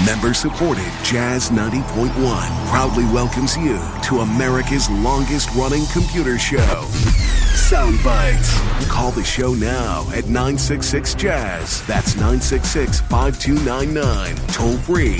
Member-supported Jazz 90.1 proudly welcomes you to America's longest-running computer show, Sound Bites. Call the show now at 966-JAZZ. That's 966-5299. Toll free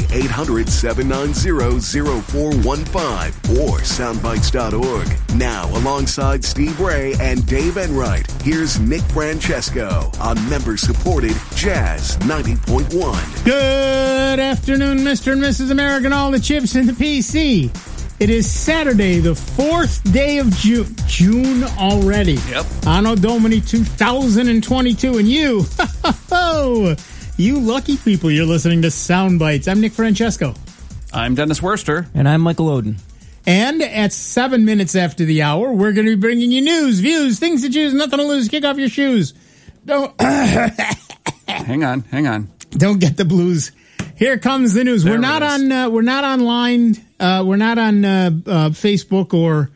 800-790-0415 or soundbites.org. Now, alongside Steve Ray and Dave Enright, here's Nick Francesco on member-supported Jazz 90.1. Good afternoon, Mr. and Mrs. America and all the chips in the PC. It is Saturday, the 4th day of June. June already. Yep. Anno Domini 2022. And you, you lucky people, you're listening to Sound Bites. I'm Nick Francesco. I'm Dennis Worster. And I'm Michael Oden. And at 7 minutes after the hour, we're going to be bringing you news, views, things to choose, nothing to lose. Kick off your shoes. Don't Hang on. Don't get the blues. Here comes the news. We're not online. We're not on Facebook or.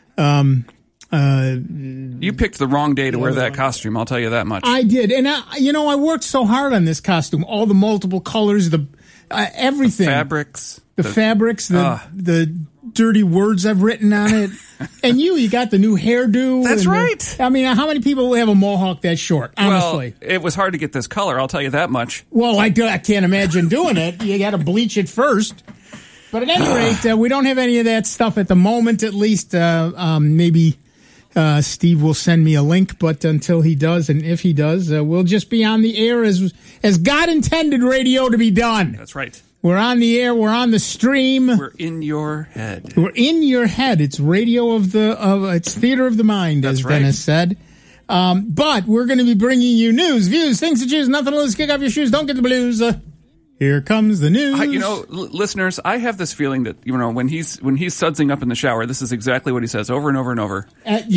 You picked the wrong day to wear that costume. I'll tell you that much. I did, and I worked so hard on this costume. All the multiple colors, the everything, the fabrics, the dirty words I've written on it. And you got the new hairdo. That's right. I mean, how many people have a mohawk that short? Honestly, well, it was hard to get this color. I'll tell you that much. Well, I can't imagine doing it. You got to bleach it first. But at any rate, we don't have any of that stuff at the moment. At least, maybe Steve will send me a link. But until he does, and if he does, we'll just be on the air as God intended radio to be done. That's right. We're on the air. We're on the stream. We're in your head. We're in your head. It's radio it's theater of the mind, as Dennis said. But we're going to be bringing you news, views, things to choose, nothing to lose. Kick off your shoes. Don't get the blues. Here comes the news. Listeners, I have this feeling that when he's sudsing up in the shower, this is exactly what he says over and over and over.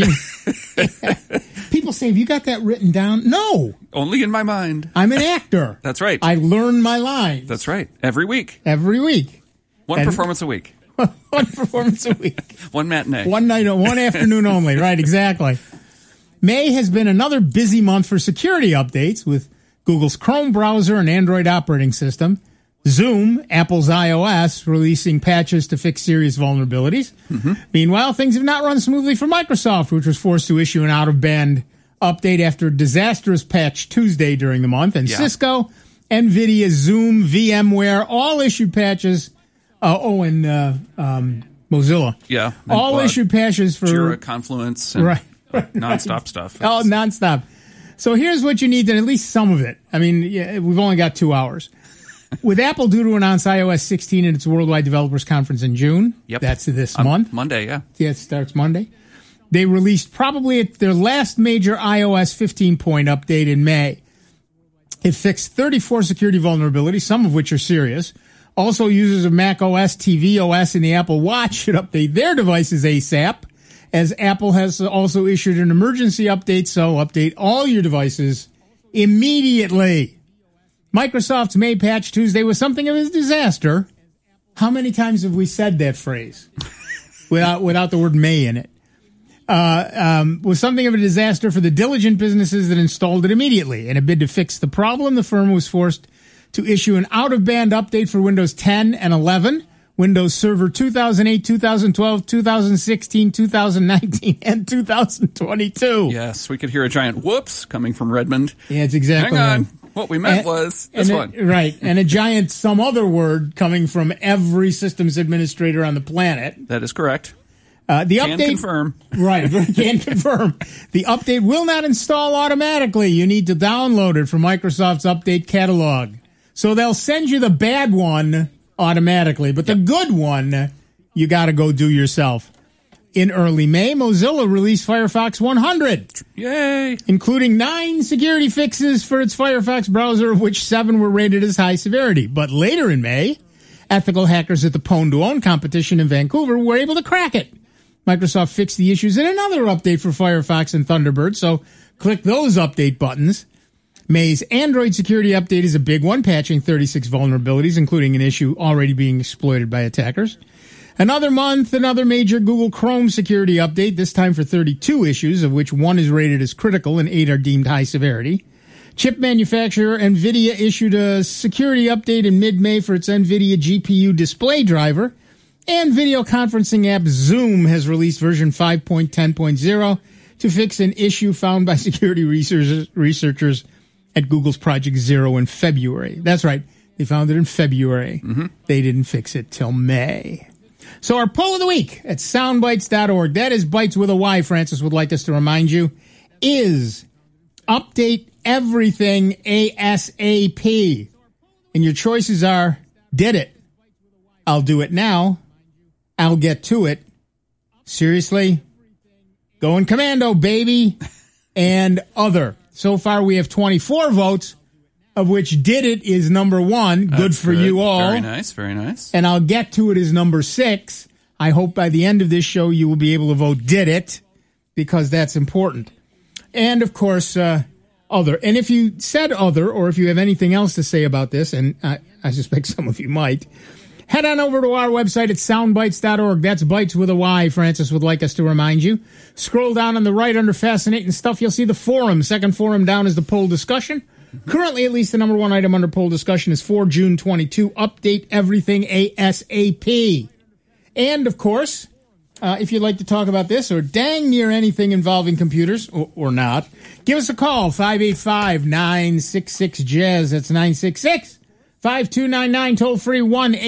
People say, "Have you got that written down?" No, only in my mind. I'm an actor. That's right. I learn my lines. That's right. Every week. One performance a week. One performance a week. One matinee. One night. One afternoon only. Right. Exactly. May has been another busy month for security updates with Google's Chrome browser and Android operating system, Zoom, Apple's iOS, releasing patches to fix serious vulnerabilities. Mm-hmm. Meanwhile, things have not run smoothly for Microsoft, which was forced to issue an out-of-band update after a disastrous patch Tuesday during the month. And Cisco, NVIDIA, Zoom, VMware, all issued patches. And Mozilla. Yeah. All issued patches for Jira, Confluence, and nonstop stuff. Oh, nonstop. So here's what you need, and at least some of it. I mean, we've only got 2 hours. With Apple due to announce iOS 16 at its Worldwide Developers Conference in June. Yep. That's this month. Monday, yeah. Yeah, it starts Monday. They released probably their last major iOS 15-point update in May. It fixed 34 security vulnerabilities, some of which are serious. Also, users of Mac OS, tvOS, and the Apple Watch should update their devices ASAP, as Apple has also issued an emergency update, so update all your devices immediately. Microsoft's May patch Tuesday was something of a disaster. How many times have we said that phrase without the word may in it? Was something of a disaster for the diligent businesses that installed it immediately. In a bid to fix the problem, the firm was forced to issue an out-of-band update for Windows 10 and 11, Windows Server 2008, 2012, 2016, 2019, and 2022. Yes, we could hear a giant whoops coming from Redmond. Yeah, it's exactly Hang on. right. What we meant was this one. Right, and a giant some other word coming from every systems administrator on the planet. That is correct. The can update, confirm. Right, can confirm. The update will not install automatically. You need to download it from Microsoft's update catalog. So they'll send you the bad one automatically, but the good one, you got to go do yourself. In early May, Mozilla released Firefox 100. Yay! Including 9 security fixes for its Firefox browser, of which 7 were rated as high severity. But later in May, ethical hackers at the Pwn2Own competition in Vancouver were able to crack it. Microsoft fixed the issues in another update for Firefox and Thunderbird, so click those update buttons. May's Android security update is a big one, patching 36 vulnerabilities, including an issue already being exploited by attackers. Another month, another major Google Chrome security update, this time for 32 issues, of which 1 is rated as critical and 8 are deemed high severity. Chip manufacturer NVIDIA issued a security update in mid-May for its NVIDIA GPU display driver. And video conferencing app Zoom has released version 5.10.0 to fix an issue found by security researchers at Google's Project Zero in February. That's right. They found it in February. Mm-hmm. They didn't fix it till May. So our poll of the week at soundbites.org, that is Bites with a Y, Francis would like us to remind you, is update everything ASAP. And your choices are, did it, I'll do it now, I'll get to it, seriously, going commando, baby, and other. So far we have 24 votes, of which did it is number 1. Good for you all. Very nice, very nice. And I'll get to it is number 6. I hope by the end of this show you will be able to vote did it, because that's important. And, of course, other. And if you said other, or if you have anything else to say about this, and I suspect some of you might, head on over to our website at soundbites.org. That's Bites with a Y, Francis would like us to remind you. Scroll down on the right under Fascinating Stuff. You'll see the forum. Second forum down is the poll discussion. Currently, at least the number 1 item under poll discussion is for June 22. Update everything ASAP. And, of course, if you'd like to talk about this or dang near anything involving computers, or not, give us a call, 585-966-JAZZ. That's 966-5299, toll free,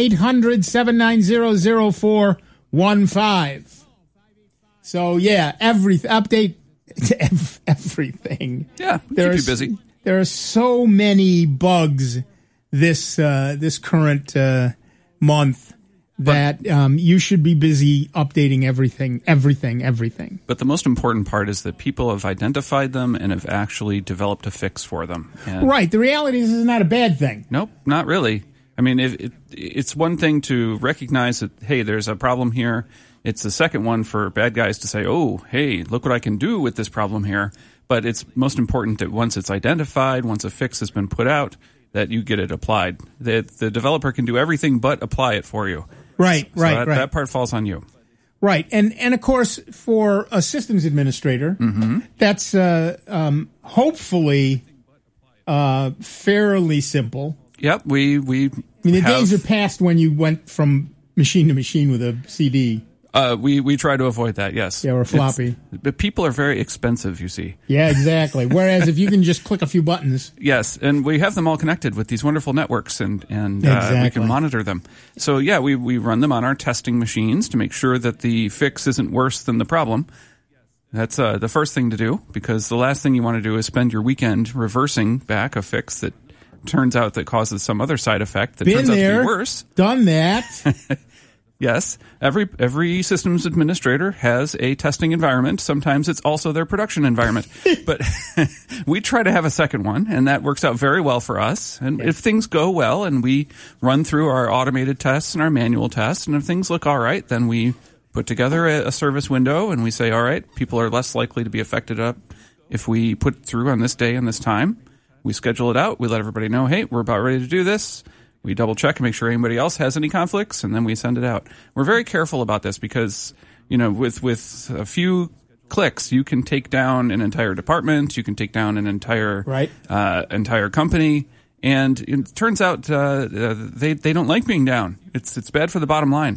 1-800-790-0415. So, yeah, update to everything. Yeah, keep you busy. There are so many bugs this current month that you should be busy updating everything. But the most important part is that people have identified them and have actually developed a fix for them. And right. The reality is, this is not a bad thing. Nope, not really. I mean, it's one thing to recognize that, hey, there's a problem here. It's the second one for bad guys to say, oh, hey, look what I can do with this problem here. But it's most important that once it's identified, once a fix has been put out, that you get it applied. The developer can do everything but apply it for you. Right, so right. That part falls on you. Right. And of course, for a systems administrator, that's hopefully fairly simple. Yep, we the days are past when you went from machine to machine with a CD. We try to avoid that, yes. Yeah, or floppy. But people are very expensive, you see. Yeah, exactly. Whereas if you can just click a few buttons. Yes, and we have them all connected with these wonderful networks, and exactly. We can monitor them. So, yeah, we run them on our testing machines to make sure that the fix isn't worse than the problem. That's the first thing to do, because the last thing you want to do is spend your weekend reversing back a fix that turns out that causes some other side effect that turns out to be worse. Done that. Yes, every systems administrator has a testing environment. Sometimes it's also their production environment. But we try to have a second one, and that works out very well for us. And if things go well and we run through our automated tests and our manual tests, and if things look all right, then we put together a service window and we say, all right, people are less likely to be affected up if we put it through on this day and this time. We schedule it out. We let everybody know, hey, we're about ready to do this. We double check and make sure anybody else has any conflicts, and then we send it out. We're very careful about this because, with a few clicks, you can take down an entire department, you can take down an entire company, and it turns out they don't like being down. It's bad for the bottom line.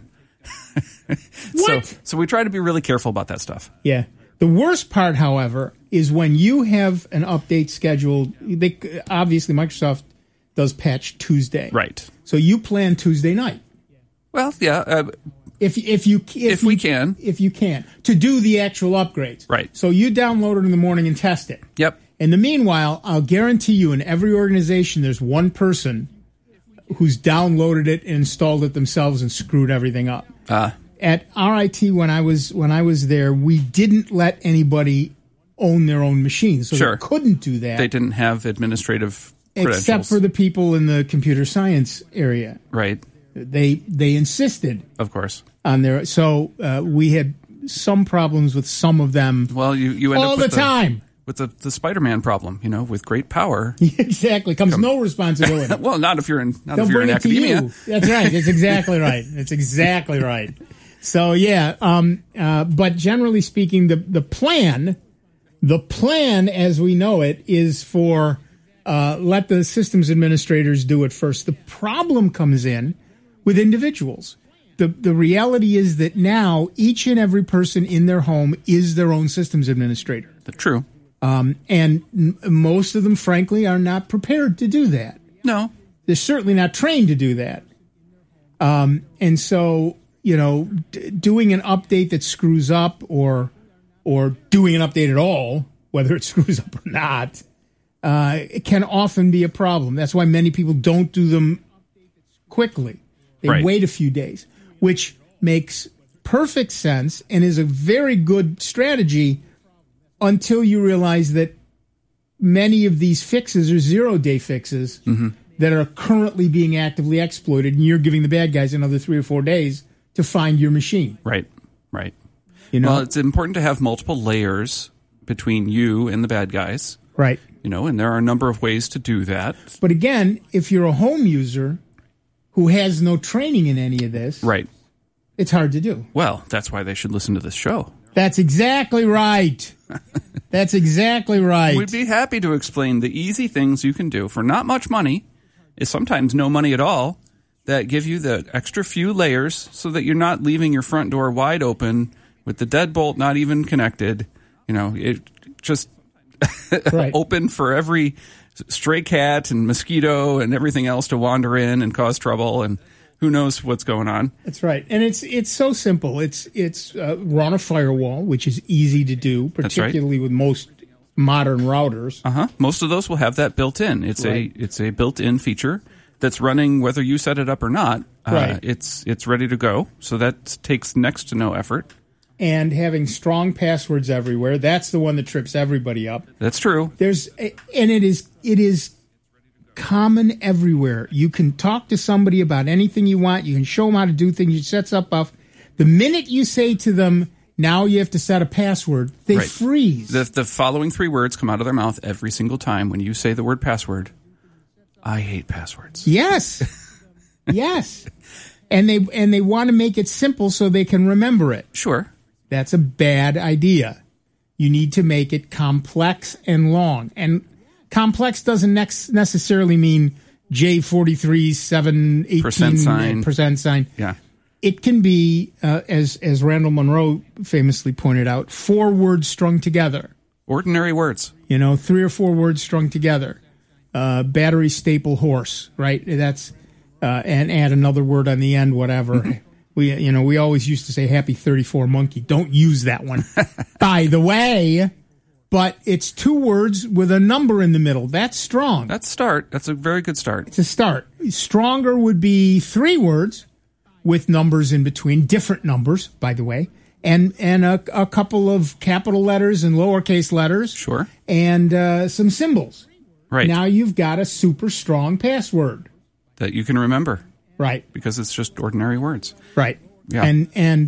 What? So we try to be really careful about that stuff. Yeah. The worst part, however, is when you have an update scheduled. Obviously, Microsoft does patch Tuesday. Right. So you plan Tuesday night. Well, yeah. If we can. To do the actual upgrades. Right. So you download it in the morning and test it. Yep. In the meanwhile, I'll guarantee you in every organization there's one person who's downloaded it and installed it themselves and screwed everything up. At RIT, when I was there, we didn't let anybody own their own machines. So they couldn't do that. They didn't have administrative except for the people in the computer science area. Right. They insisted. Of course. On their, so we had some problems with some of them. Well, you end all up with the time. With the Spider-Man problem, with great power. Exactly. Comes no responsibility. Well, not if you're in They'll you're in academia. That's right. That's exactly right. That's exactly right. So yeah, but generally speaking, the plan as we know it is for let the systems administrators do it first. The problem comes in with individuals. The reality is that now each and every person in their home is their own systems administrator. True. And most of them, frankly, are not prepared to do that. No. They're certainly not trained to do that. And so, doing an update that screws up or doing an update at all, whether it screws up or not, it can often be a problem. That's why many people don't do them quickly. They wait a few days, which makes perfect sense and is a very good strategy until you realize that many of these fixes are 0-day fixes that are currently being actively exploited, and you're giving the bad guys another 3 or 4 days to find your machine. Right. Well, it's important to have multiple layers between you and the bad guys. Right. And there are a number of ways to do that. But again, if you're a home user who has no training in any of this, right, it's hard to do. Well, that's why they should listen to this show. That's exactly right. That's exactly right. We'd be happy to explain the easy things you can do for not much money, is sometimes no money at all, that give you the extra few layers so that you're not leaving your front door wide open with the deadbolt not even connected. It just open for every stray cat and mosquito and everything else to wander in and cause trouble, and who knows what's going on. That's right. And it's so simple. It's run a firewall, which is easy to do, particularly with most modern routers. Most of those will have that built in. It's a built-in feature that's running whether you set it up or not. It's ready to go. So that takes next to no effort. And having strong passwords everywhere, that's the one that trips everybody up. That's true. It is common everywhere. You can talk to somebody about anything you want. You can show them how to do things. You set stuff up. The minute you say to them, now you have to set a password, they freeze. The following 3 words come out of their mouth every single time when you say the word password. I hate passwords. Yes. Yes. And they want to make it simple so they can remember it. Sure. That's a bad idea. You need to make it complex and long. And complex doesn't necessarily mean J43 718 percent sign. Yeah. It can be, as Randall Monroe famously pointed out, 4 words strung together. Ordinary words. 3 or 4 words strung together. Battery staple horse, right? That's and add another word on the end, whatever. We always used to say happy 34 monkey. Don't use that one. By the way, but it's 2 words with a number in the middle. That's strong. That's start. That's a very good start. It's a start. Stronger would be 3 words with numbers in between, different numbers, by the way, and a couple of capital letters and lowercase letters. Sure. And some symbols. Right. Now you've got a super strong password. That you can remember. Right. Because it's just ordinary words. Right. Yeah. And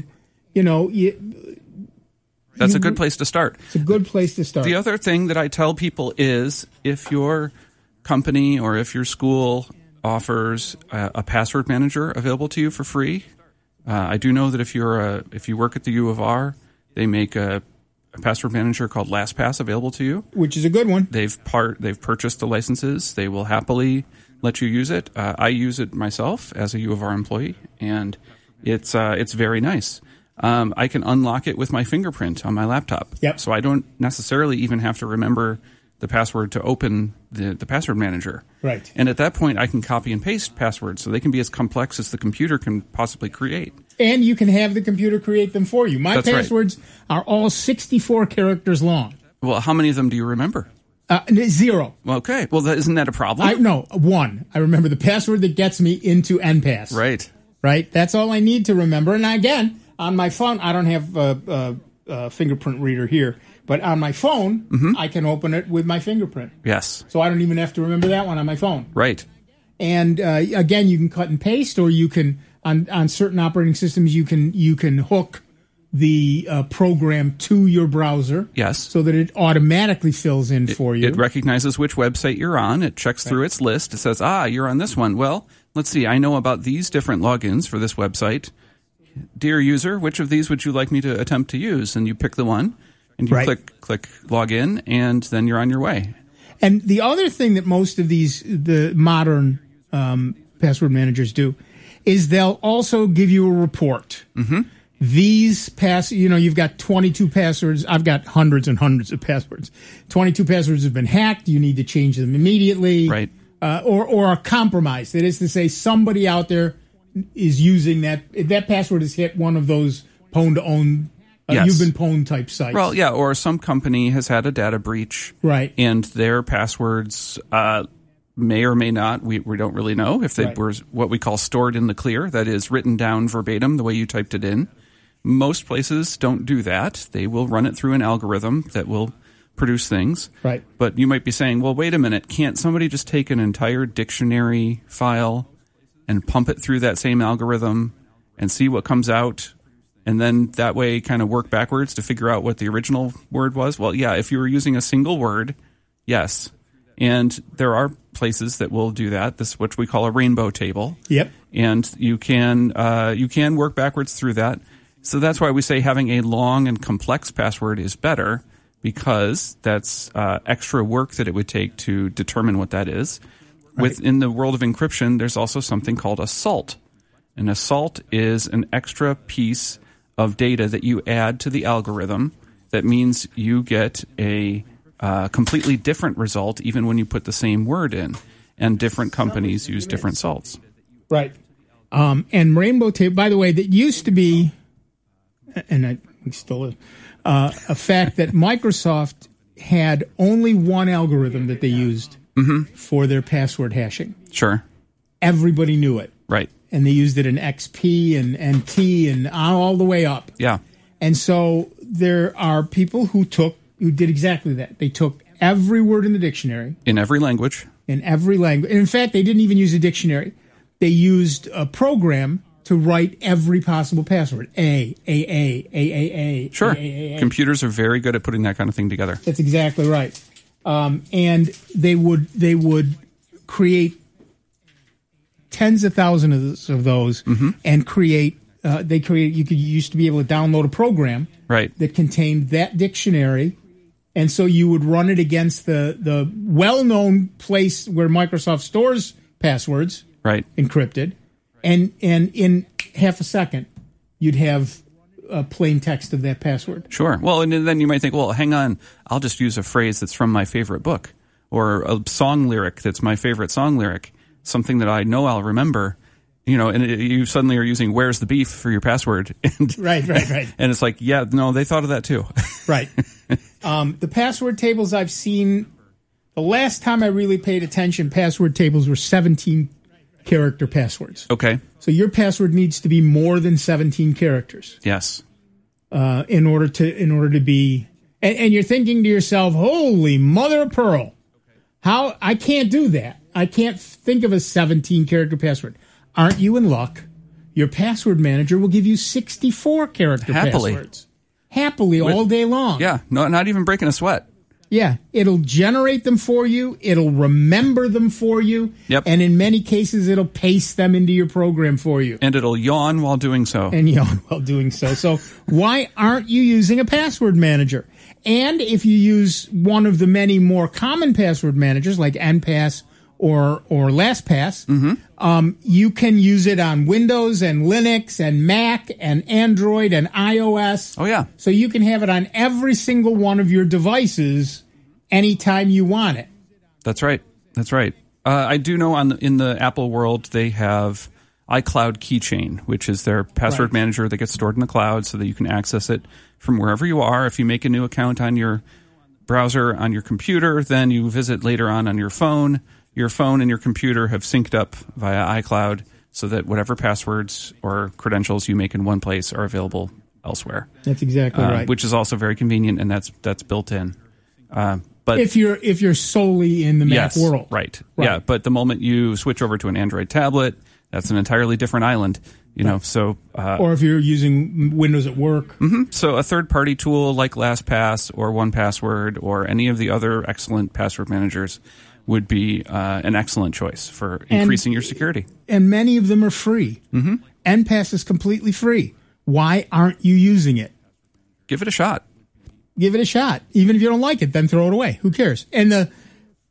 that's a good place to start. It's a good place to start. The other thing that I tell people is if your company or if your school offers a password manager available to you for free, I do know that if you work at the U of R, they make a password manager called LastPass available to you, which is a good one. They've purchased the licenses. They will happily let you use it. I use it myself as a U of R employee, and it's very nice. I can unlock it with my fingerprint on my laptop. Yep. So I don't necessarily even have to remember the password to open the password manager. Right. And at that point, I can copy and paste passwords so they can be as complex as the computer can possibly create. And you can have the computer create them for you. My passwords are all 64 characters long. Well, how many of them do you remember? 0. Okay. Well, isn't that a problem? No, 1. I remember the password that gets me into NPass. Right. Right? That's all I need to remember. And again, on my phone, I don't have a fingerprint reader here, but on my phone, I can open it with my fingerprint. Yes. So I don't even have to remember that one on my phone. Right. And again, you can cut and paste, or you can on certain operating systems you can hook the program to your browser. Yes. So that it automatically fills in for you. It recognizes which website you're on. It checks through its list. It says, you're on this one. Well, let's see. I know about these different logins for this website. Dear user, which of these would you like me to attempt to use? And you pick the one, and you click log in, and then you're on your way. And the other thing that most of the modern password managers do is they'll also give you a report. Mm-hmm. You've got 22 passwords. I've got hundreds and hundreds of passwords. 22 passwords have been hacked. You need to change them immediately. Right. Or are compromised. That is to say, somebody out there is using that password has hit one of those pwn-to-own, you've been pwned type sites. Well, yeah, or some company has had a data breach. Right. And their passwords may or may not, we don't really know, if they were what we call stored in the clear, that is written down verbatim the way you typed it in. Most places don't do that. They will run it through an algorithm that will produce things. Right. But you might be saying, well, wait a minute, can't somebody just take an entire dictionary file and pump it through that same algorithm and see what comes out, and then that way kind of work backwards to figure out what the original word was? Well, yeah, if you were using a single word, yes. And there are places that will do that. This is what we call a rainbow table. Yep. And you can work backwards through that. So that's why we say having a long and complex password is better, because that's extra work that it would take to determine what that is. Right. Within the world of encryption, there's also something called a salt. And a salt is an extra piece of data that you add to the algorithm that means you get a completely different result even when you put the same word in. And different companies use different salts. Right. And rainbow table, by the way, that used to be, and I still is, a fact that Microsoft had only one algorithm that they used for their password hashing. Sure. Everybody knew it. Right. And they used it in XP and NT and all the way up. Yeah. And so there are people who did exactly that. They took every word in the dictionary. In every language. In every language. And in fact, they didn't even use a dictionary. They used a program to write every possible password. A. Sure. A. Computers are very good at putting that kind of thing together. That's exactly right. And they would create tens of thousands of those and you used to be able to download a program that contained that dictionary. And so you would run it against the well-known place where Microsoft stores passwords, encrypted, and in half a second, you'd have a plain text of that password. Sure. Well, and then you might think, well, hang on, I'll just use a phrase that's from my favorite book, or a song lyric that's my favorite song lyric, something that I know I'll remember. And you suddenly are using "Where's the beef" for your password. And, right. And it's like, yeah, no, they thought of that too. Right. The password tables I've seen, the last time I really paid attention, password tables were 17-character passwords. Okay. So your password needs to be more than 17 characters. Yes. In order to be, and you're thinking to yourself, "Holy mother of pearl! How I can't do that. I can't think of a 17-character password." Aren't you in luck? Your password manager will give you 64-character passwords. Happily all day long. Yeah, not even breaking a sweat. Yeah, it'll generate them for you. It'll remember them for you. Yep. And in many cases, it'll paste them into your program for you. And it'll yawn while doing so. So why aren't you using a password manager? And if you use one of the many more common password managers like NPass or LastPass, you can use it on Windows and Linux and Mac and Android and iOS. Oh, yeah. So you can have it on every single one of your devices anytime you want it. That's right. I do know in the Apple world, they have iCloud Keychain, which is their password manager that gets stored in the cloud so that you can access it from wherever you are. If you make a new account on your browser on your computer, then you visit later on your phone. Your phone and your computer have synced up via iCloud so that whatever passwords or credentials you make in one place are available elsewhere. That's exactly right. Which is also very convenient, and that's built in. But if you're solely in the Mac world, right? Yeah, but the moment you switch over to an Android tablet, that's an entirely different island. So or if you're using Windows at work. So a third-party tool like LastPass or 1Password or any of the other excellent password managers would be an excellent choice for increasing your security. And many of them are free. NPass is completely free. Why aren't you using it? Give it a shot. Even if you don't like it, then throw it away. Who cares? And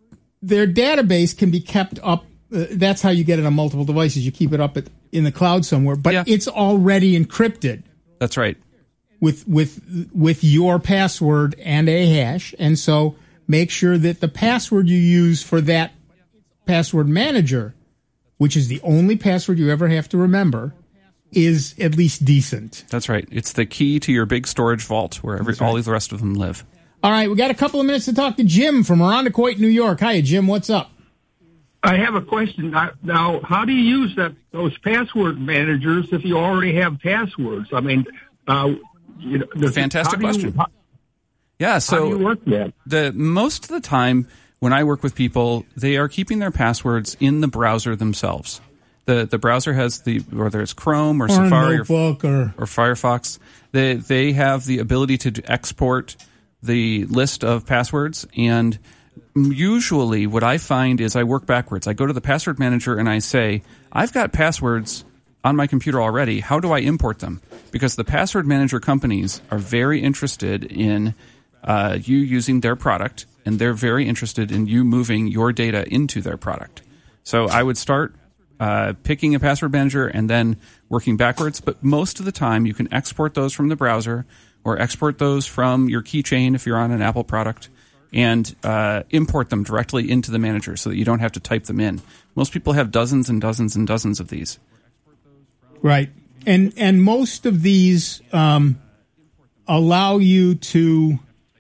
their database can be kept up. That's how you get it on multiple devices. You keep it up in the cloud somewhere, but it's already encrypted. That's right. With your password and a hash. And so make sure that the password you use for that password manager, which is the only password you ever have to remember, is at least decent. That's right. It's the key to your big storage vault where all the rest of them live. All right, we got a couple of minutes to talk to Jim from Irondequoit, New York. Hi, Jim. What's up? I have a question. Now, how do you use those password managers if you already have passwords? I mean, fantastic question. How do you work that? Most of the time when I work with people, they are keeping their passwords in the browser themselves. The browser has whether it's Chrome or Safari or Firefox, they have the ability to export the list of passwords. And usually what I find is I work backwards. I go to the password manager and I say, I've got passwords on my computer already. How do I import them? Because the password manager companies are very interested in you using their product, and they're very interested in you moving your data into their product. So I would start picking a password manager and then working backwards. But most of the time, you can export those from the browser or export those from your keychain if you're on an Apple product and import them directly into the manager so that you don't have to type them in. Most people have dozens and dozens and dozens of these. Right. And most of these allow you to,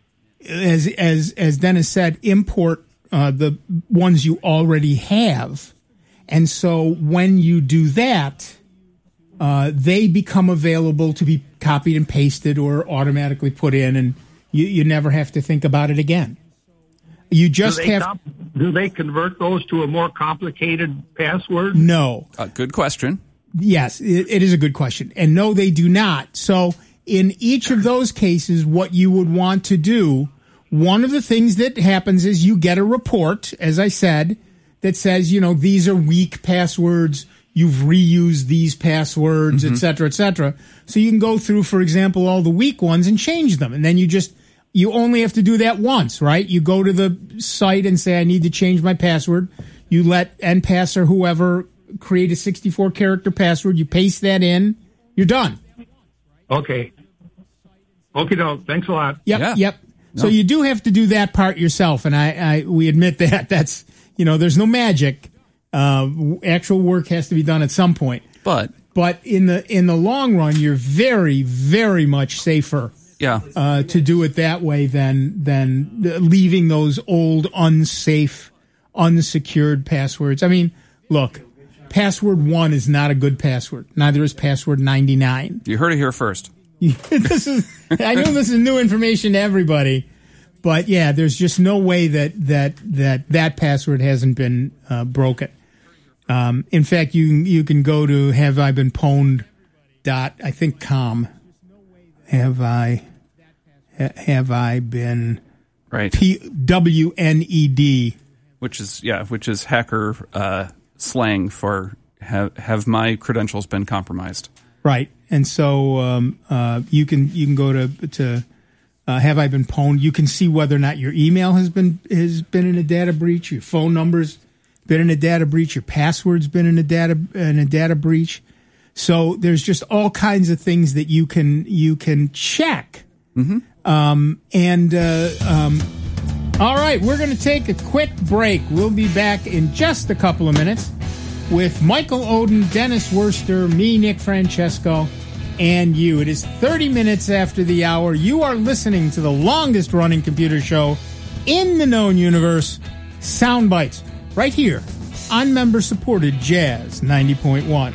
as Dennis said, import the ones you already have. And so when you do that, they become available to be copied and pasted or automatically put in, and you never have to think about it again. You just do they convert those to a more complicated password? No. Good question. Yes, it is a good question. And no, they do not. So in each of those cases, what you would want to do, one of the things that happens is you get a report, as I said, that says, these are weak passwords. You've reused these passwords, et cetera, et cetera. So you can go through, for example, all the weak ones and change them. And then you only have to do that once, right? You go to the site and say, I need to change my password. You let NPass or whoever create a 64-character password. You paste that in. You're done. Okay. Okay, thanks a lot. Yep. No. So you do have to do that part yourself, and we admit that. That's, there's no magic. Actual work has to be done at some point. But in the long run, you're very, very much safer. To do it that way than leaving those old, unsafe, unsecured passwords. I mean, look, password 1 is not a good password. Neither is password 99. You heard it here first. I know this is new information to everybody, but yeah, there's just no way that password hasn't been broken. In fact, you can go to haveibeenpwned.com. Have I been right? PWNED, which is hacker slang for have my credentials been compromised? Right, and so you can go to Have I Been Pwned? You can see whether or not your email has been in a data breach, your phone number's been in a data breach, your password's been in a data breach. So there's just all kinds of things that you can check. Mm-hmm. All right, we're going to take a quick break. We'll be back in just a couple of minutes with Michael Oden, Dennis Worster, me, Nick Francesco, and you. It is 30 minutes after the hour. You are listening to the longest running computer show in the known universe, Sound Bites, right here on member-supported Jazz 90.1.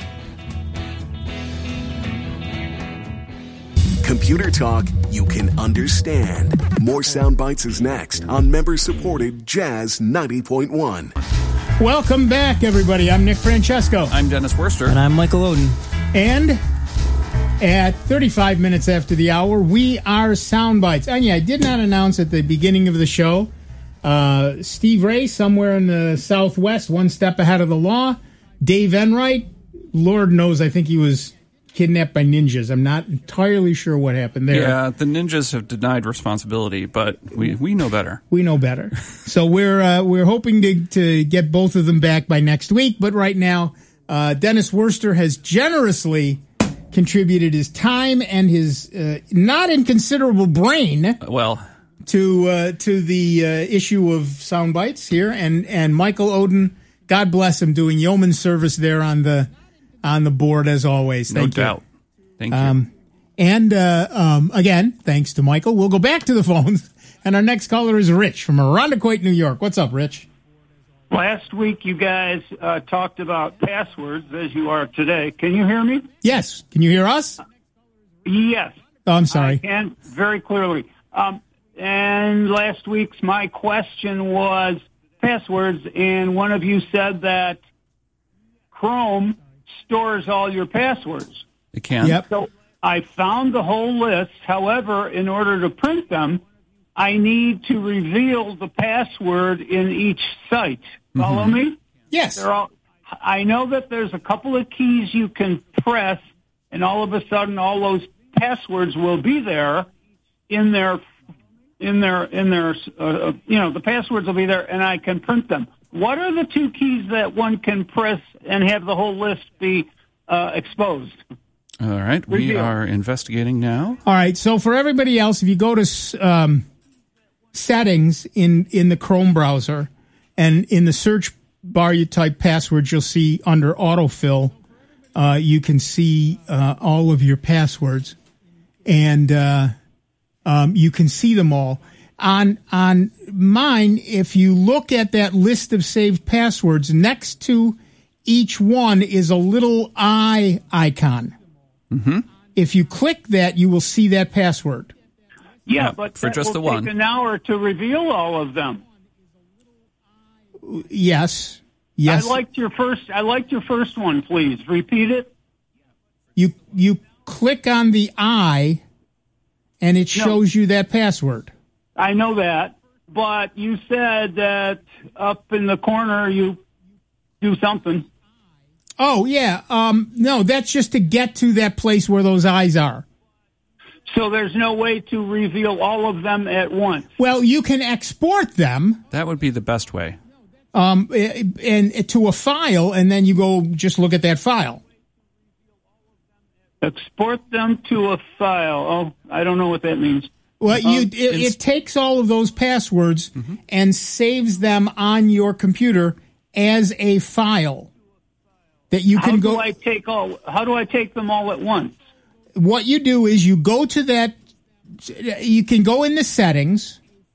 Computer talk you can understand. More Sound Bites is next on member-supported Jazz 90.1. Welcome back, everybody. I'm Nick Francesco. I'm Dennis Worster. And I'm Michael Oden. And at 35 minutes after the hour, we are Sound Bites. And yeah, I did not announce at the beginning of the show, Steve Ray, somewhere in the Southwest, one step ahead of the law. Dave Enright, Lord knows, I think he was kidnapped by ninjas. I'm not entirely sure what happened there. Yeah, the ninjas have denied responsibility, but we know better. We know better. So we're hoping to get both of them back by next week. But right now, Dennis Worster has generously contributed his time and his not inconsiderable brain. Well, to the issue of Sound Bites here, and Michael Oden, God bless him, doing yeoman service there on the board as always. Thank you. No doubt. Thank you. And again, thanks to Michael. We'll go back to the phones, and our next caller is Rich from Irondequoit, New York. What's up, Rich? Last week, you guys talked about passwords as you are today. Can you hear me? Yes. Can you hear us? Yes. Oh, I'm sorry. I can very clearly. And last week's my question was passwords, and one of you said that Chrome stores all your passwords. It can. Yep. So I found the whole list. However, in order to print them, I need to reveal the password in each site. Follow me? Yes. I know that there's a couple of keys you can press, and all of a sudden all those passwords will be there in their the passwords will be there, and I can print them. What are the two keys that one can press and have the whole list be exposed? All right. We are investigating now. All right. So for everybody else, if you go to settings in the Chrome browser, and in the search bar you type passwords, you'll see under autofill, you can see all of your passwords, and you can see them all. On mine, if you look at that list of saved passwords, next to each one is a little eye icon. Mm-hmm. If you click that, you will see that password. Yeah, but for just the one. Take an hour to reveal all of them. Yes. I liked your first one. Please repeat it. You click on the eye, and it shows you that password. I know that, but you said that up in the corner you do something. Oh, yeah. No, that's just to get to that place where those eyes are. So there's no way to reveal all of them at once. Well, you can export them. That would be the best way. And to a file, and then you go just look at that file. Export them to a file. Oh, I don't know what that means. Well, it takes all of those passwords and saves them on your computer as a file that you can go. How do I take them all at once? What you do is you go to that. You can go in the settings.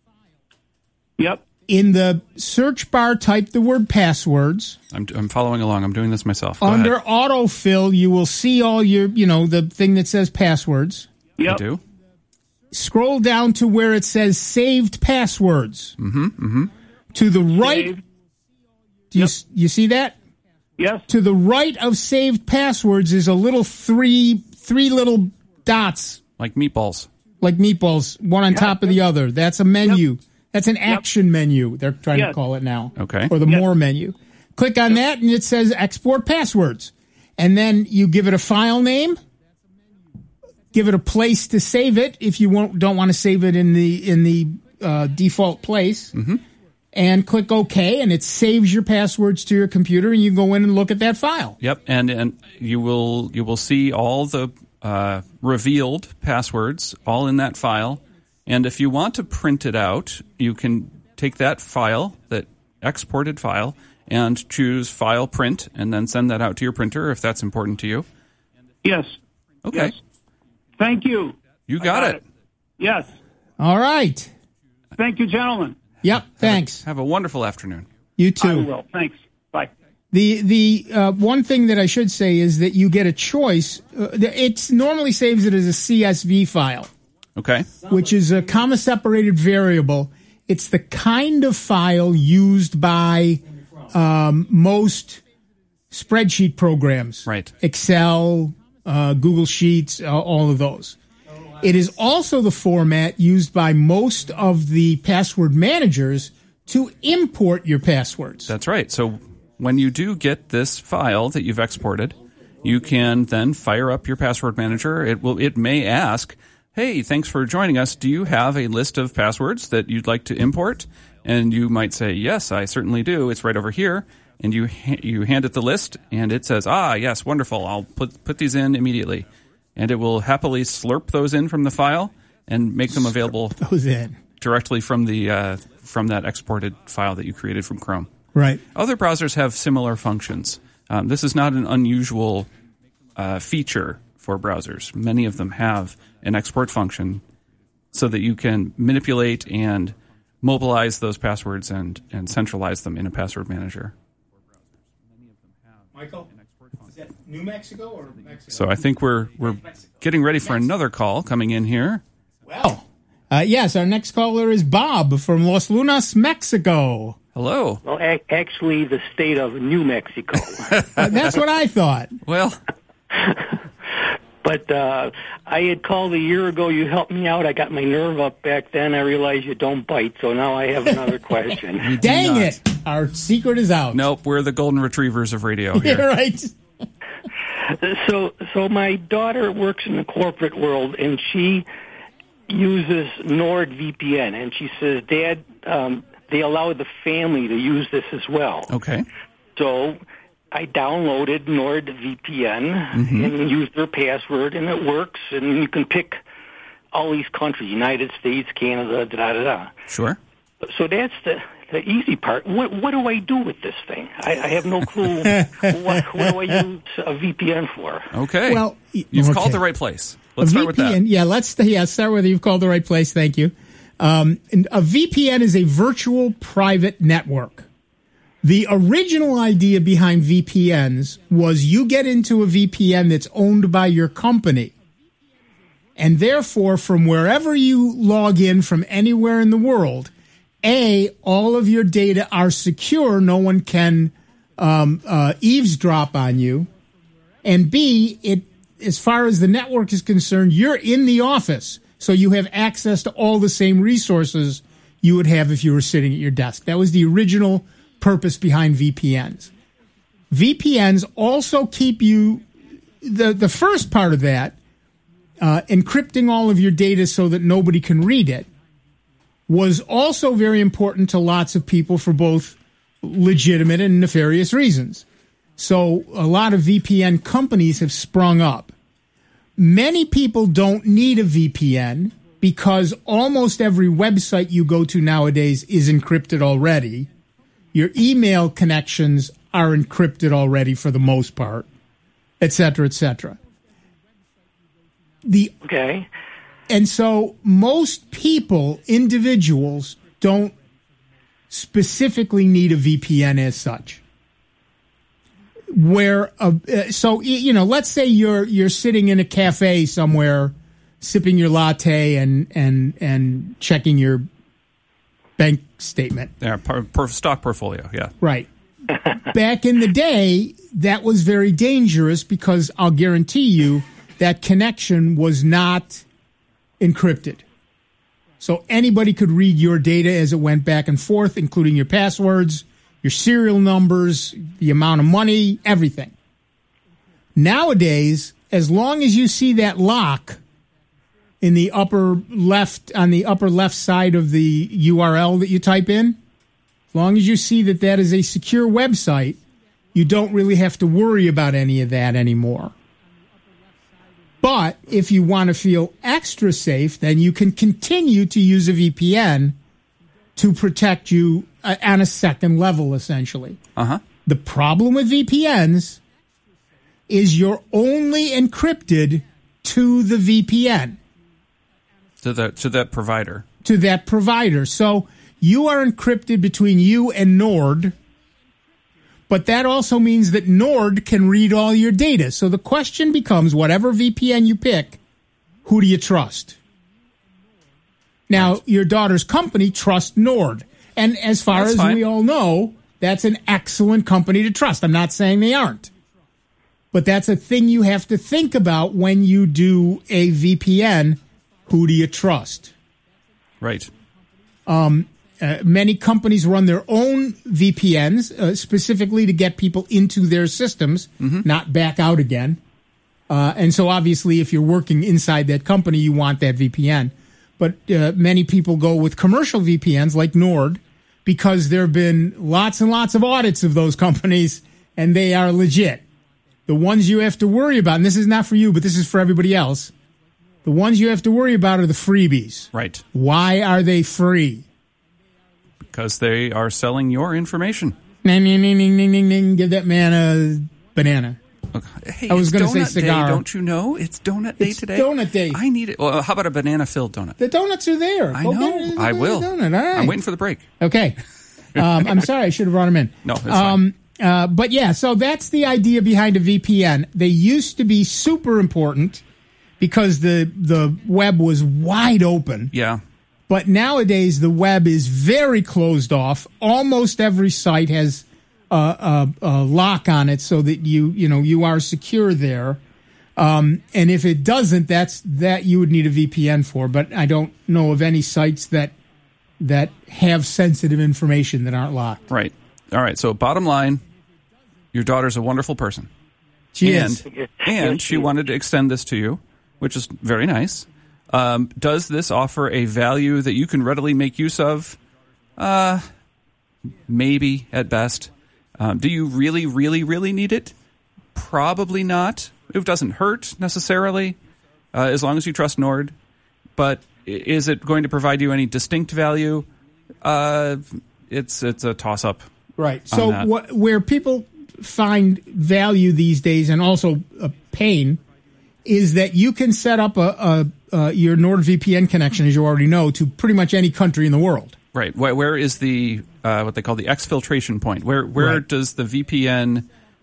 Yep. In the search bar, type the word passwords. I'm following along. I'm doing this myself. Go Under ahead. autofill, you will see all your, the thing that says passwords. Yep. I do. Scroll down to where it says saved passwords. Mm-hmm. To the right. Saved. Do you see that? Yes. To the right of saved passwords is a little three little dots. Like meatballs. Like meatballs, one on top of the other. That's a menu. Yep. That's an action menu, they're trying to call it now. Okay. Or the more menu. Click on that, and it says export passwords. And then you give it a file name. Give it a place to save it if you don't want to save it in the default place. Mm-hmm. And click OK, and it saves your passwords to your computer, and you go in and look at that file. Yep, and you will see all the revealed passwords all in that file. And if you want to print it out, you can take that file, that exported file, and choose File Print, and then send that out to your printer if that's important to you. Yes. Okay. Yes. Thank you. You got it. Yes. All right. Thank you, gentlemen. Yep, thanks. Have a wonderful afternoon. You too. I will. Thanks. Bye. The one thing that I should say is that you get a choice. It normally saves it as a CSV file. Okay. Which is a comma-separated variable. It's the kind of file used by most spreadsheet programs. Right. Excel, Google Sheets, all of those. It is also the format used by most of the password managers to import your passwords. That's right. So when you do get this file that you've exported, you can then fire up your password manager. It may ask, hey, thanks for joining us. Do you have a list of passwords that you'd like to import? And you might say, yes, I certainly do. It's right over here. And you hand it the list, and it says, yes, wonderful. I'll put these in immediately. And it will happily slurp those in from the file and make them available directly from that exported file that you created from Chrome. Right. Other browsers have similar functions. This is not an unusual feature for browsers. Many of them have an export function so that you can manipulate and mobilize those passwords and centralize them in a password manager. Michael, is that New Mexico or Mexico? So I think we're getting ready for another call coming in here. Well, yes, our next caller is Bob from Los Lunas, Mexico. Hello. Well, actually, the state of New Mexico. That's what I thought. Well, but I had called a year ago. You helped me out. I got my nerve up back then. I realized you don't bite, so now I have another question. Dang it! Our secret is out. Nope, we're the golden retrievers of radio here. You're right. So my daughter works in the corporate world, and she uses NordVPN, and she says, Dad, they allow the family to use this as well. Okay. So I downloaded NordVPN and used their password, and it works, and you can pick all these countries, United States, Canada, da-da-da. Sure. So that's the easy part. What do I do with this thing? I have no clue. What do I use a VPN for? Okay. Well, you've called the right place. Let's start with that. Yeah, let's start with you've called the right place. Thank you. A VPN is a virtual private network. The original idea behind VPNs was you get into a VPN that's owned by your company. And therefore, from wherever you log in from anywhere in the world, all of your data are secure. No one can eavesdrop on you. And B, as far as the network is concerned, you're in the office. So you have access to all the same resources you would have if you were sitting at your desk. That was the original purpose behind VPNs. VPNs also keep you, the first part of that, encrypting all of your data so that nobody can read it, was also very important to lots of people for both legitimate and nefarious reasons. So a lot of VPN companies have sprung up. Many people don't need a VPN because almost every website you go to nowadays is encrypted already. Your email connections are encrypted already for the most part, et cetera, et cetera. Okay. And so most people, individuals, don't specifically need a VPN as such. Let's say you're sitting in a cafe somewhere, sipping your latte and checking your bank statement. Yeah, stock portfolio, yeah. Right. Back in the day, that was very dangerous because I'll guarantee you that connection was not encrypted. So anybody could read your data as it went back and forth, including your passwords, your serial numbers, the amount of money, everything. Nowadays, as long as you see that lock in the upper left, on the upper left side of the URL that you type in, as long as you see that that is a secure website, you don't really have to worry about any of that anymore. But if you want to feel extra safe, then you can continue to use a VPN to protect you on a second level, essentially. Uh-huh. The problem with VPNs is you're only encrypted to the VPN. To that provider. To that provider. So you are encrypted between you and Nord, but that also means that Nord can read all your data. So the question becomes, whatever VPN you pick, who do you trust? Now, your daughter's company trusts Nord. And as far as we all know, that's an excellent company to trust. I'm not saying they aren't. But that's a thing you have to think about when you do a VPN. Who do you trust? Right. Many companies run their own VPNs specifically to get people into their systems, not back out again. And so obviously if you're working inside that company, you want that VPN. But many people go with commercial VPNs like Nord because there have been lots and lots of audits of those companies, and they are legit. The ones you have to worry about, and this is not for you, but this is for everybody else, the ones you have to worry about are the freebies. Right. Why are they free? Because they are selling your information. Ning, ning, ning, ning, ning, ning, ning. Give that man a banana. Okay. Hey, I was going gonna to say cigar. Day, don't you know? It's donut day It's today. donut day. I need it. Well, how about a banana-filled donut? The donuts are there. I Go know. get I will. Donut. All right. I'm waiting for the break. Okay. I'm sorry. I should have brought them in. No, it's fine. But yeah, so that's the idea behind a VPN. They used to be super important because the web was wide open. Yeah. But nowadays the web is very closed off. Almost every site has a lock on it so that you are secure there. And if it doesn't, that you would need a VPN for. But I don't know of any sites that have sensitive information that aren't locked. Right. All right. So bottom line, your daughter's a wonderful person. She is. And she wanted to extend this to you, which is very nice. Does this offer a value that you can readily make use of? Maybe at best. Do you really, really, really need it? Probably not. It doesn't hurt necessarily, as long as you trust Nord. But is it going to provide you any distinct value? It's a toss-up. Right. So where people find value these days, and also pain, is that you can set up your NordVPN connection, as you already know, to pretty much any country in the world. Right. Where is the what they call the exfiltration point? Where Right. does the VPN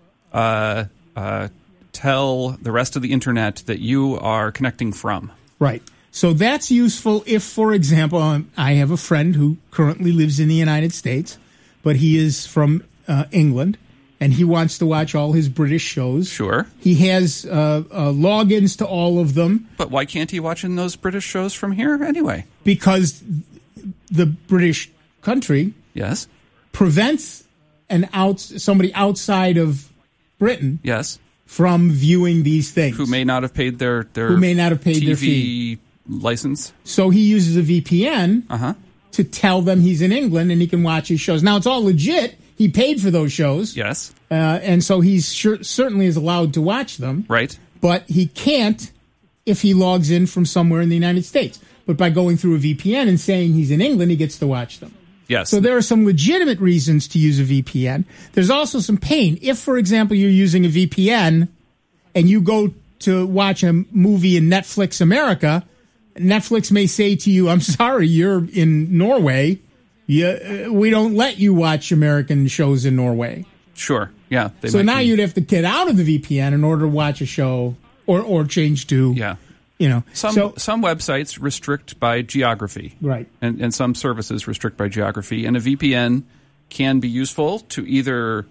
tell the rest of the internet that you are connecting from? Right. So that's useful if, for example, I have a friend who currently lives in the United States, but he is from England, and he wants to watch all his British shows. Sure. He has logins to all of them. But why can't he watch in those British shows from here anyway? Because the British country Yes. prevents somebody outside of Britain Yes. from viewing these things. Who may not have paid their Who may not have paid TV their fee. license. So he uses a VPN Uh-huh. to tell them he's in England and he can watch his shows. Now, it's all legit. He paid for those shows. Yes. And so he certainly is allowed to watch them. Right. But he can't if he logs in from somewhere in the United States. But by going through a VPN and saying he's in England, he gets to watch them. Yes. So there are some legitimate reasons to use a VPN. There's also some pain. If, for example, you're using a VPN and you go to watch a movie in Netflix America, Netflix may say to you, I'm sorry, you're in Norway. We don't let you watch American shows in Norway. Sure. Yeah. So now you'd have to get out of the VPN in order to watch a show or change to, Yeah. Some websites restrict by geography. Right. And some services restrict by geography. And a VPN can be useful to either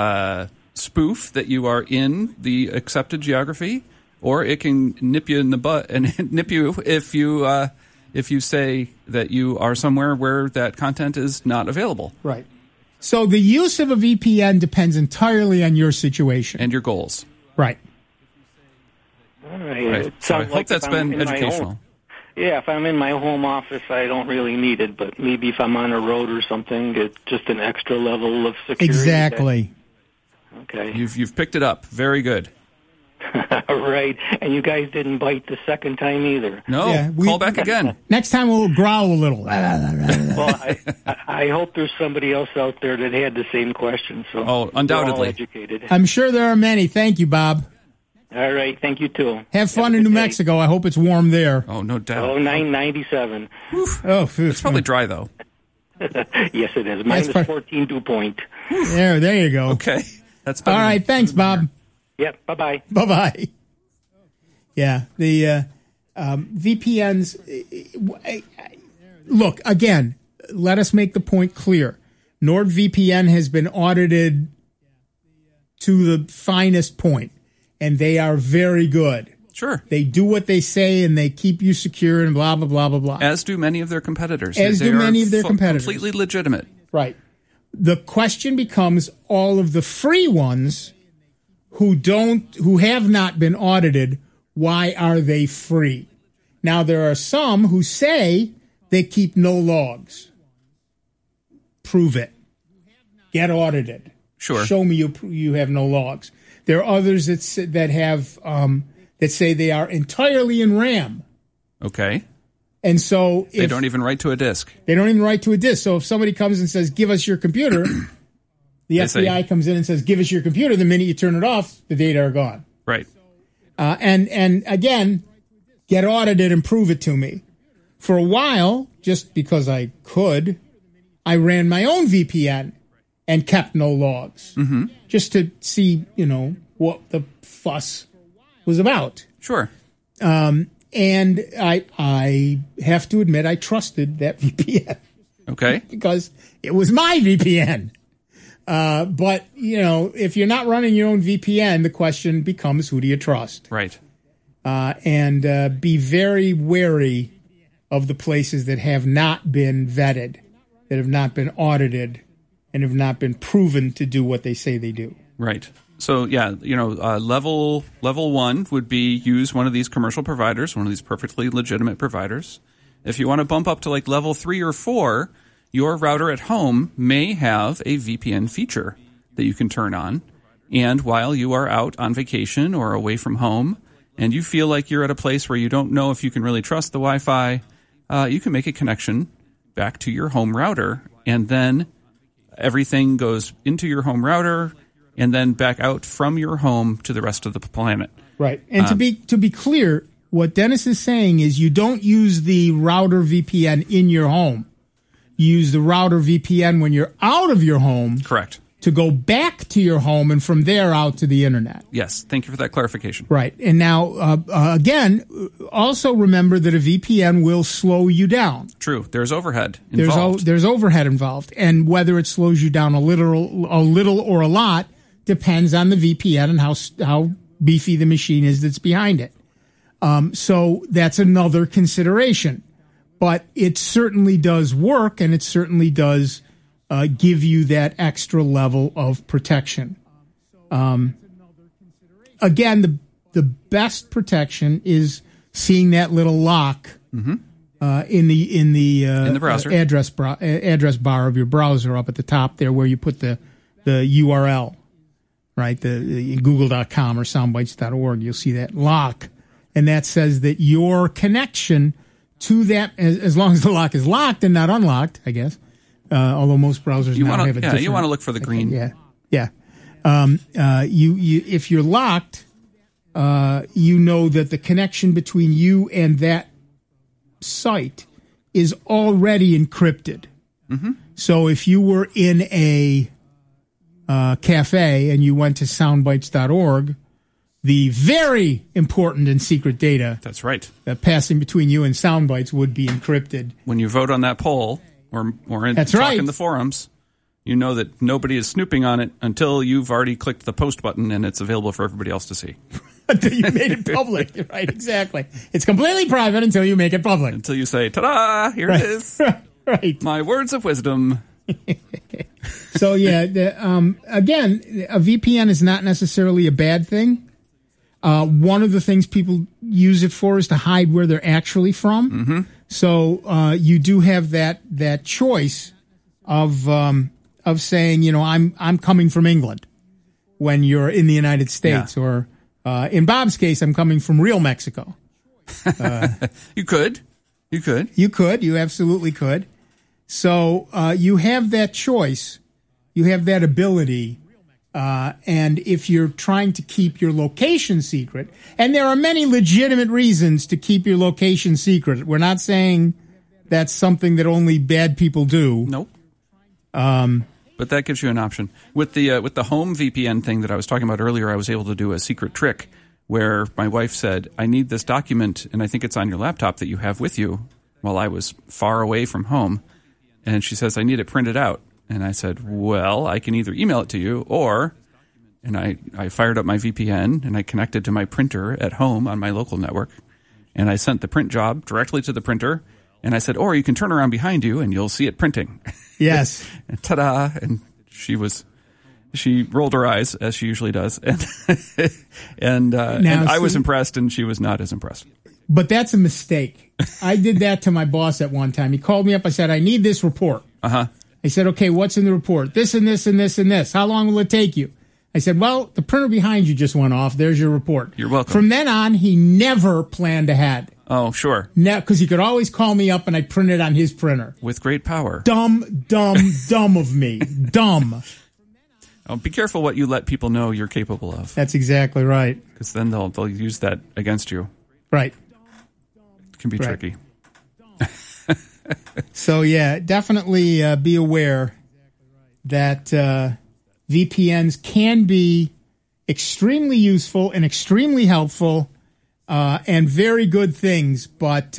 spoof that you are in the accepted geography, or it can nip you in the butt and nip you if you say that you are somewhere where that content is not available. Right. So the use of a VPN depends entirely on your situation. And your goals. Right. All right. Right. It So I sounds hope like that's if I'm been in my educational. home- Yeah, if I'm in my home office, I don't really need it. But maybe if I'm on a road or something, it's just an extra level of security. Exactly. Okay. You've picked it up. Very good. Right. And you guys didn't bite the second time either. No, Yeah, call back again. Next time we'll growl a little. Well, I hope there's somebody else out there that had the same question. So Oh, undoubtedly. we're all educated. I'm sure there are many. Thank you, Bob. All right. Thank you, too. Have fun a in good New day. Mexico. I hope it's warm there. Oh, no doubt. Oh, 997. Oh, It's probably dry, though. Yes, it is. Minus part- 14 dew point. there you go. Okay. That's All better than- right. Thanks, Bob. Yep. Bye-bye. Bye-bye. Yeah, the VPNs. Look, again, let us make the point clear. NordVPN has been audited to the finest point, and they are very good. Sure. They do what they say, and they keep you secure, and blah, blah, blah, blah, blah. As do many of their competitors. As do many of their competitors. Completely legitimate. Right. The question becomes all of the free ones who have not been audited, why are they free? Now, there are some who say they keep no logs. Prove it. Get audited. Sure. Show me you have no logs. There are others that say they are entirely in RAM. Okay. And so they don't even write to a disk. They don't even write to a disk. So if somebody comes and says, give us your computer, the FBI comes in and says, give us your computer. The minute you turn it off, the data are gone. Right. And again, get audited and prove it to me. For a while, just because I could, I ran my own VPN and kept no logs, just to see, what the fuss was about. Sure. And I have to admit, I trusted that VPN. Okay. Because it was my VPN. But, if you're not running your own VPN, the question becomes, who do you trust? Right. And be very wary of the places that have not been vetted, that have not been audited, and have not been proven to do what they say they do. Right. So, level 1 would be use one of these commercial providers, one of these perfectly legitimate providers. If you want to bump up to like level 3 or 4, your router at home may have a VPN feature that you can turn on. And while you are out on vacation or away from home, and you feel like you're at a place where you don't know if you can really trust the Wi-Fi, you can make a connection back to your home router, and then everything goes into your home router and then back out from your home to the rest of the planet. Right. And to be clear, what Dennis is saying is you don't use the router VPN in your home. You use the router VPN when you're out of your home. Correct. To go back to your home and from there out to the internet. Yes. Thank you for that clarification. Right. And now, again, also remember that a VPN will slow you down. True. There's overhead involved. There's overhead involved. And whether it slows you down a little or a lot depends on the VPN and how beefy the machine is that's behind it. So that's another consideration. But it certainly does work, and it certainly does give you that extra level of protection. Again, the best protection is seeing that little lock in the browser address bar of your browser up at the top there, where you put the URL, right? The Google.com or soundbites.org. You'll see that lock, and that says that your connection to that, as long as the lock is locked and not unlocked, I guess. Although most browsers now have a different... you want to look for the green. Yeah. You if you're locked, you know that the connection between you and that site is already encrypted. Mm-hmm. So if you were in a cafe and you went to soundbites.org, the very important and secret data... That's right. Passing between you and Soundbites would be encrypted. When you vote on that poll... Or talk in the forums, you know that nobody is snooping on it until you've already clicked the post button and it's available for everybody else to see. Until you made it public. Right, exactly. It's completely private until you make it public. Until you say, ta-da, here it is. Right. My words of wisdom. So, again, a VPN is not necessarily a bad thing. One of the things people use it for is to hide where they're actually from. Mm-hmm. So you do have that choice of saying, I'm coming from England when you're in the United States, or in Bob's case, I'm coming from real Mexico. You could. You absolutely could. So you have that choice. You have that ability. And if you're trying to keep your location secret, and there are many legitimate reasons to keep your location secret. We're not saying that's something that only bad people do. Nope. But that gives you an option. With the home VPN thing that I was talking about earlier, I was able to do a secret trick where my wife said, I need this document, and I think it's on your laptop that you have with you, while I was far away from home. And she says, I need it printed out. And I said, well, I can either email it to you, or and I fired up my VPN, and I connected to my printer at home on my local network, and I sent the print job directly to the printer, and I said, or you can turn around behind you, and you'll see it printing. Yes. And ta-da! And she rolled her eyes, as she usually does, and I was impressed, and she was not as impressed. But that's a mistake. I did that to my boss at one time. He called me up. I said, I need this report. Uh-huh. I said, okay, what's in the report? This and this and this and this. How long will it take you? I said, well, the printer behind you just went off. There's your report. You're welcome. From then on, he never planned ahead. Oh, sure. Because he could always call me up and I'd print it on his printer. With great power. Dumb of me. Dumb. Oh, be careful what you let people know you're capable of. That's exactly right. Because then they'll use that against you. Right. It can be tricky. So, yeah, definitely be aware that VPNs can be extremely useful and extremely helpful and very good things, but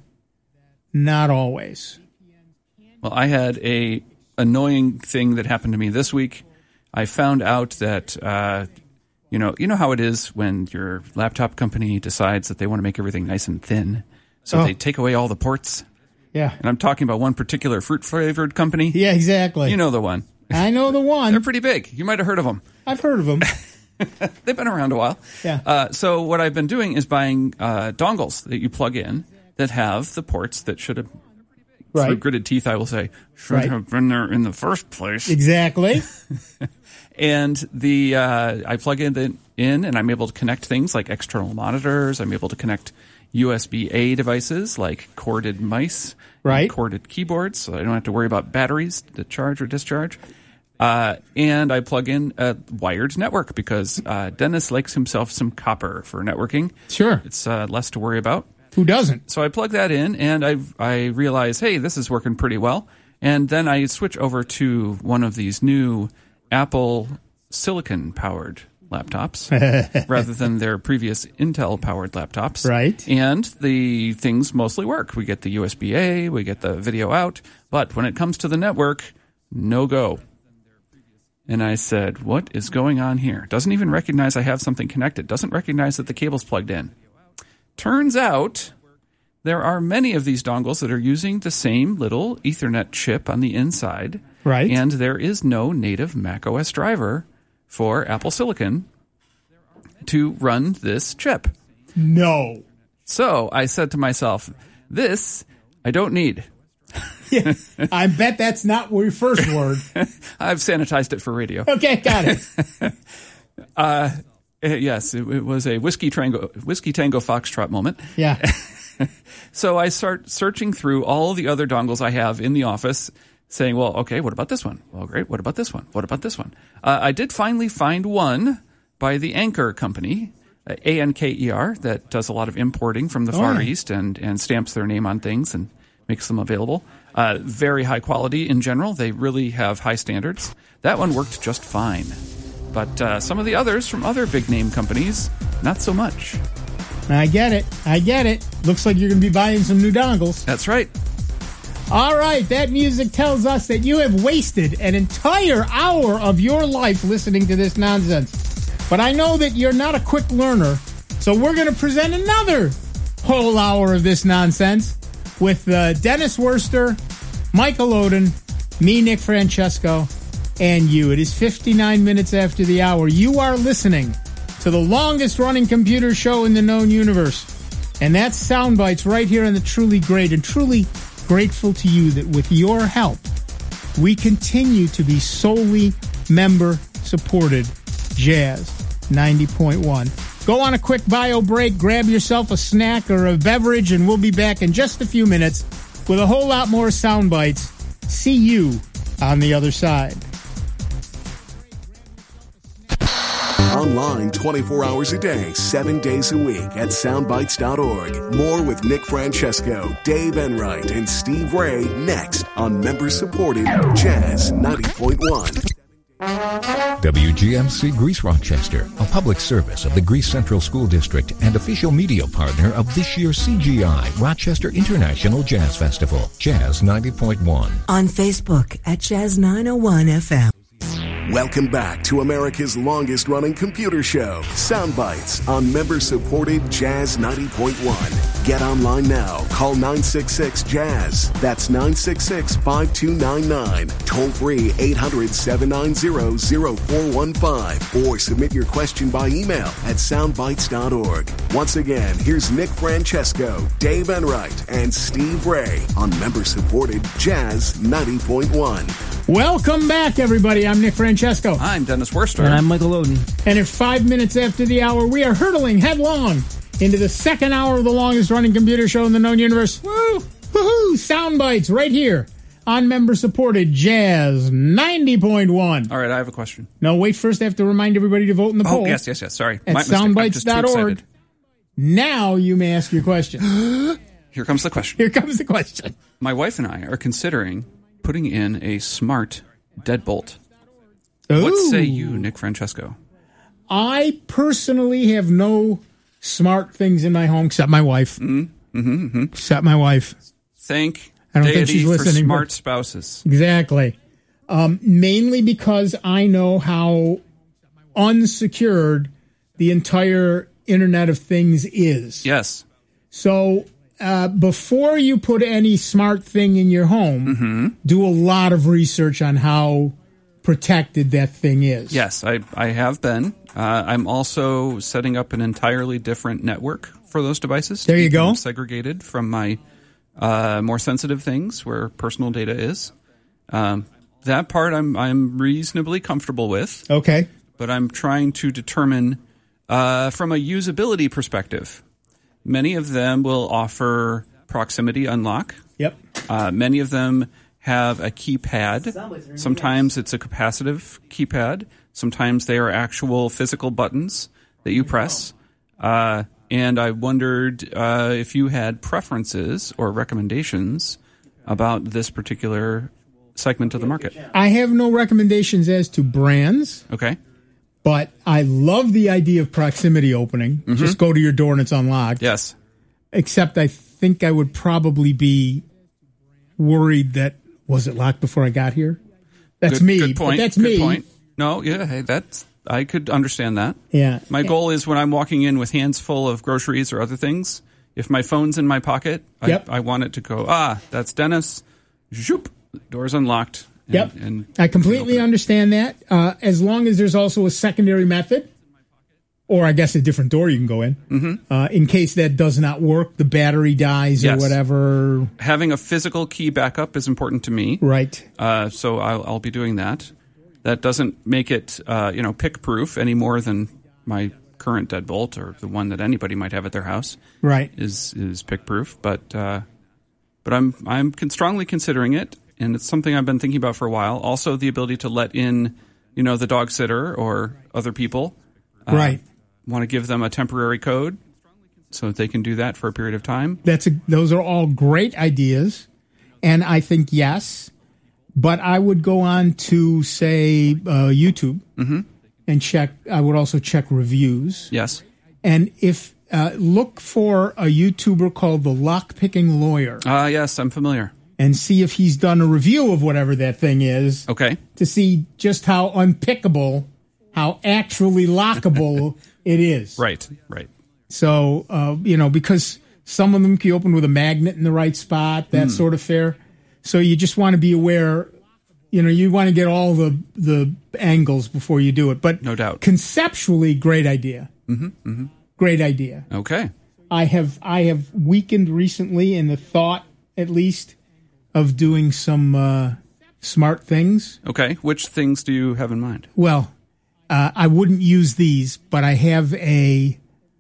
not always. Well, I had a annoying thing that happened to me this week. I found out that, you know how it is when your laptop company decides that they want to make everything nice and thin, so they take away all the ports. Yeah. And I'm talking about one particular fruit-flavored company. Yeah, exactly. You know the one. I know the one. They're pretty big. You might have heard of them. I've heard of them. They've been around a while. Yeah. So what I've been doing is buying dongles that you plug in that have the ports that should have, through gritted teeth, I will say, should have been there in the first place. Exactly. And I plug in and I'm able to connect things like external monitors. I'm able to connect USB-A devices like corded mice, and corded keyboards, so I don't have to worry about batteries to charge or discharge. And I plug in a wired network because Dennis likes himself some copper for networking. Sure. It's less to worry about. Who doesn't? So I plug that in, and I realize, hey, this is working pretty well. And then I switch over to one of these new Apple silicon-powered laptops rather than their previous Intel-powered laptops. Right. And the things mostly work. We get the USB-A, we get the video out, but when it comes to the network, no go. And I said, what is going on here? Doesn't even recognize I have something connected. Doesn't recognize that the cable's plugged in. Turns out there are many of these dongles that are using the same little Ethernet chip on the inside. Right. And there is no native macOS driver for Apple Silicon to run this chip. No. So I said to myself, this I don't need. Yeah, I bet that's not your first word. I've sanitized it for radio. Okay, got it. Yes, it was a Whiskey Tango Foxtrot moment. Yeah. So I start searching through all the other dongles I have in the office, saying, well, okay, what about this one? Well, great. What about this one? What about this one? I did finally find one by the Anker company, Anker, that does a lot of importing from the Far East and stamps their name on things and makes them available. Very high quality in general. They really have high standards. That one worked just fine. But some of the others from other big-name companies, not so much. I get it. Looks like you're going to be buying some new dongles. That's right. All right, that music tells us that you have wasted an entire hour of your life listening to this nonsense. But I know that you're not a quick learner, so we're going to present another whole hour of this nonsense with Dennis Worster, Michael Oden, me, Nick Francesco, and you. It is 59 minutes after the hour. You are listening to the longest-running computer show in the known universe, and that's Soundbites right here on the Truly Great, and truly grateful to you that with your help, we continue to be solely member-supported Jazz 90.1. Go on a quick bio break, grab yourself a snack or a beverage, and we'll be back in just a few minutes with a whole lot more Soundbites. See you on the other side. Online 24 hours a day, 7 days a week at soundbites.org. More with Nick Francesco, Dave Enright, and Steve Ray next on member-supported Jazz 90.1. WGMC Greece Rochester, a public service of the Greece Central School District and official media partner of this year's CGI Rochester International Jazz Festival, Jazz 90.1. On Facebook at Jazz 901 FM. Welcome back to America's longest-running computer show, Sound Bites, on member-supported Jazz 90.1. Get online now. Call 966-JAZZ. That's 966-5299. Toll-free 800-790-0415. Or submit your question by email at soundbites.org. Once again, here's Nick Francesco, Dave Enright, and Steve Ray on member-supported Jazz 90.1. Welcome back, everybody. I'm Nick Francesco. I'm Dennis Worster. And I'm Michael Oden. And at 5 minutes after the hour, we are hurtling headlong into the second hour of the longest-running computer show in the known universe. Woo! Woohoo! Sound Bites right here on member-supported Jazz 90.1. All right, I have a question. No, wait. First, I have to remind everybody to vote in the poll. Oh, yes. Sorry. At soundbites.org. Now you may ask your question. Here comes the question. Here comes the question. My wife and I are considering putting in a smart deadbolt. Ooh. What say you, Nick Francesco? I personally have no smart things in my home except my wife. Except my wife. Thank I don't think deity she's for listening, smart but- spouses. Exactly. Mainly because I know how unsecured the entire Internet of Things is. Yes. So before you put any smart thing in your home, do a lot of research on how protected that thing is. Yes, I have been. I'm also setting up an entirely different network for those devices. There you Keep them go. Segregated from my more sensitive things where personal data is. That part I'm reasonably comfortable with. Okay. But I'm trying to determine from a usability perspective. Many of them will offer proximity unlock. Yep. Many of them have a keypad. Sometimes it's a capacitive keypad. Sometimes they are actual physical buttons that you press. And I wondered if you had preferences or recommendations about this particular segment of the market. I have no recommendations as to brands. Okay. But I love the idea of proximity opening. Just go to your door and it's unlocked. Yes. Except I think I would probably be worried that, was it locked before I got here? That's me. Good point. But that's Good me. point. No, yeah, hey, I could understand that. Yeah. My goal is when I'm walking in with hands full of groceries or other things, if my phone's in my pocket, I want it to go, that's Dennis. Zoop, door's unlocked. Yep. And I completely understand that. As long as there's also a secondary method, or I guess a different door you can go in, in case that does not work, the battery dies or whatever. Having a physical key backup is important to me. Right. So I'll be doing that. That doesn't make it, pick-proof any more than my current deadbolt or the one that anybody might have at their house. Right. Is pick-proof, but I'm strongly considering it. And it's something I've been thinking about for a while. Also, the ability to let in, the dog sitter or other people. Right. Want to give them a temporary code so that they can do that for a period of time. Those are all great ideas. And I think yes. But I would go on to, say, YouTube and check. I would also check reviews. Yes. And if look for a YouTuber called The Lockpicking Lawyer. Yes, I'm familiar. And see if he's done a review of whatever that thing is. Okay. To see just how unpickable, how actually lockable it is. Right. So, because some of them can be opened with a magnet in the right spot, that sort of fare. So you just want to be aware, you want to get all the angles before you do it. But no doubt. Conceptually, great idea. Great idea. Okay. I have weakened recently in the thought, at least, of doing some smart things. Okay. Which things do you have in mind? Well, I wouldn't use these, but I have I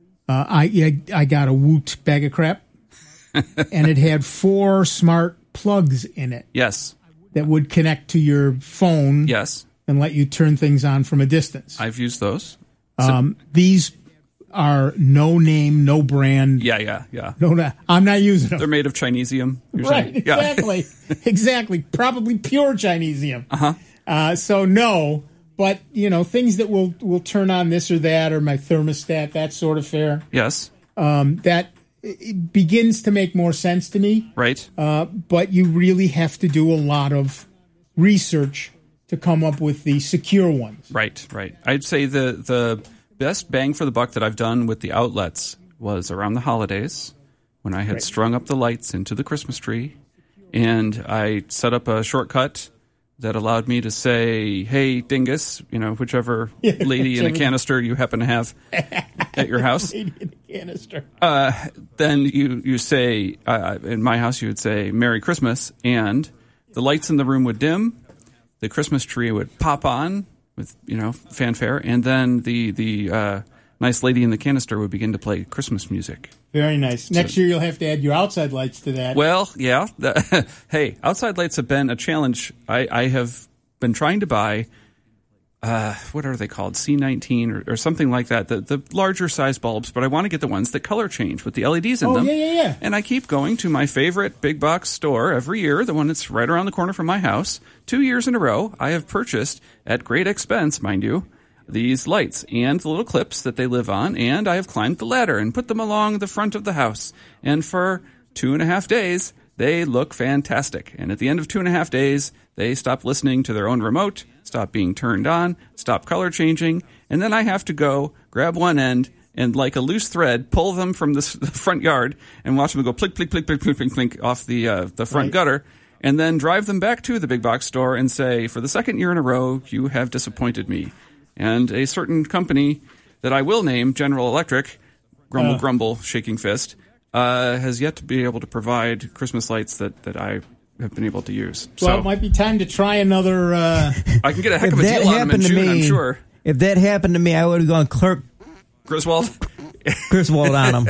got a Woot bag of crap, and it had 4 smart plugs in it. Yes. That would connect to your phone. Yes. And let you turn things on from a distance. I've used those. These are no name, no brand. Yeah. No, I'm not using them. They're made of Chinesium. Right, exactly. Exactly. Probably pure Chinesium. So no, but, things that will turn on this or that, or my thermostat, that sort of fare. Yes. That it begins to make more sense to me. Right. But you really have to do a lot of research to come up with the secure ones. Right. I'd say the best bang for the buck that I've done with the outlets was around the holidays when I had strung up the lights into the Christmas tree, and I set up a shortcut that allowed me to say, "Hey, dingus," whichever lady in a canister you happen to have at your house. Lady in a canister. Then you say, in my house, you would say, "Merry Christmas," and the lights in the room would dim, the Christmas tree would pop on with fanfare, and then the nice lady in the canister would begin to play Christmas music. Very nice. Next year you'll have to add your outside lights to that. Well, yeah. Hey, outside lights have been a challenge. I have been trying to buy, what are they called? C19 or something like that, the larger size bulbs, but I want to get the ones that color change with the LEDs in them. Yeah. And I keep going to my favorite big box store every year, the one that's right around the corner from my house. 2 years in a row, I have purchased, at great expense, mind you, these lights and the little clips that they live on, and I have climbed the ladder and put them along the front of the house. And for 2.5 days, they look fantastic. And at the end of 2.5 days, they stop listening to their own remote, stop being turned on, stop color changing, and then I have to go grab one end and, like a loose thread, pull them from the front yard and watch them go plink, plink, plink, plink, plink, plink, plink off the front gutter, and then drive them back to the big box store and say, "For the second year in a row, you have disappointed me." And a certain company that I will name, General Electric, grumble, grumble, shaking fist, has yet to be able to provide Christmas lights that I have been able to use. Well, it might be time to try another... I can get a heck of a deal on them in June, I'm sure. If that happened to me, I would have gone Clerk Griswold on them.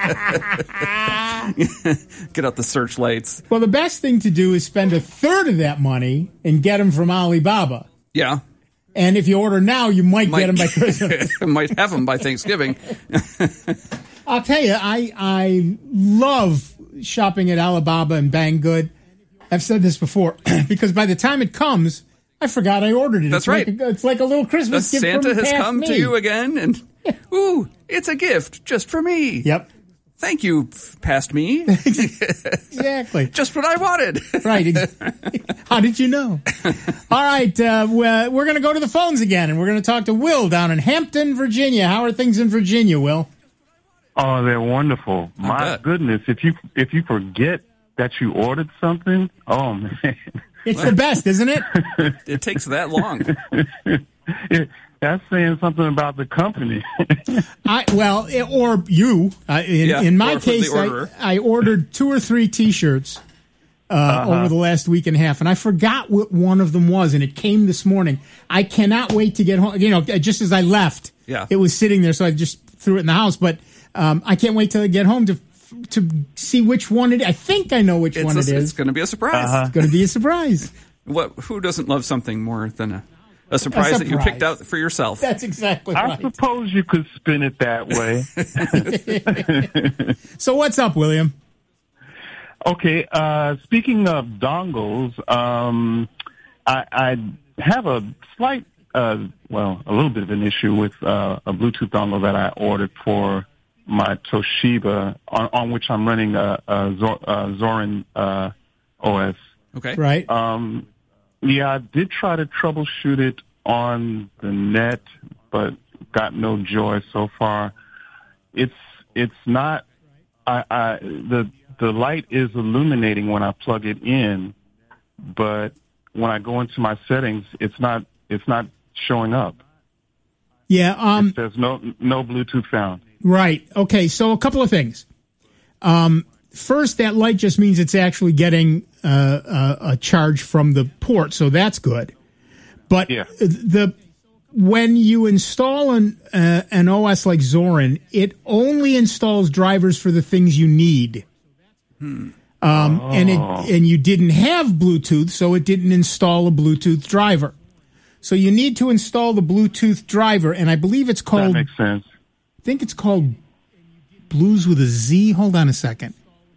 Get out the searchlights. Well, the best thing to do is spend a third of that money and get them from Alibaba. Yeah. And if you order now, you might get them by Christmas. Might have them by Thanksgiving. I'll tell you, I love shopping at Alibaba and Banggood. I've said this before, because by the time it comes, I forgot I ordered it. That's right. It's like a little Christmas gift Santa from has past come me. to you again, and ooh, it's a gift just for me. Yep. Thank you, past me. Exactly. Just what I wanted. Right. How did you know? All right. We're going to go to the phones again, and we're going to talk to Will down in Hampton, Virginia. How are things in Virginia, Will? Oh, they're wonderful. My goodness, if you forget that you ordered something, oh, man. It's the best, isn't it? It takes that long. That's saying something about the company. Or you. In my case, I ordered 2 or 3 T-shirts over the last week and a half, and I forgot what one of them was, and it came this morning. I cannot wait to get home. Just as I left, it was sitting there, so I just threw it in the house. But I can't wait till I get home to see which one it is. I think I know which one it is. It's going to be a surprise. It's going to be a surprise. Who doesn't love something more than a surprise that you picked out for yourself? That's exactly right. I suppose you could spin it that way. So what's up, William? Okay, speaking of dongles, I have a slight, a little bit of an issue with a Bluetooth dongle that I ordered for my Toshiba, on which I'm running a Zorin OS. Okay. Right. Yeah, I did try to troubleshoot it on the net, but got no joy so far. It's not. The light is illuminating when I plug it in, but when I go into my settings, it's not showing up. Yeah. It says no Bluetooth found. Right. Okay. So a couple of things. First, that light just means it's actually getting a charge from the port, so that's good. But when you install an OS like Zorin, it only installs drivers for the things you need. And you didn't have Bluetooth, so it didn't install a Bluetooth driver. So you need to install the Bluetooth driver, and I believe it's called... That makes sense. I think it's called Blues with a Z. Hold on a second.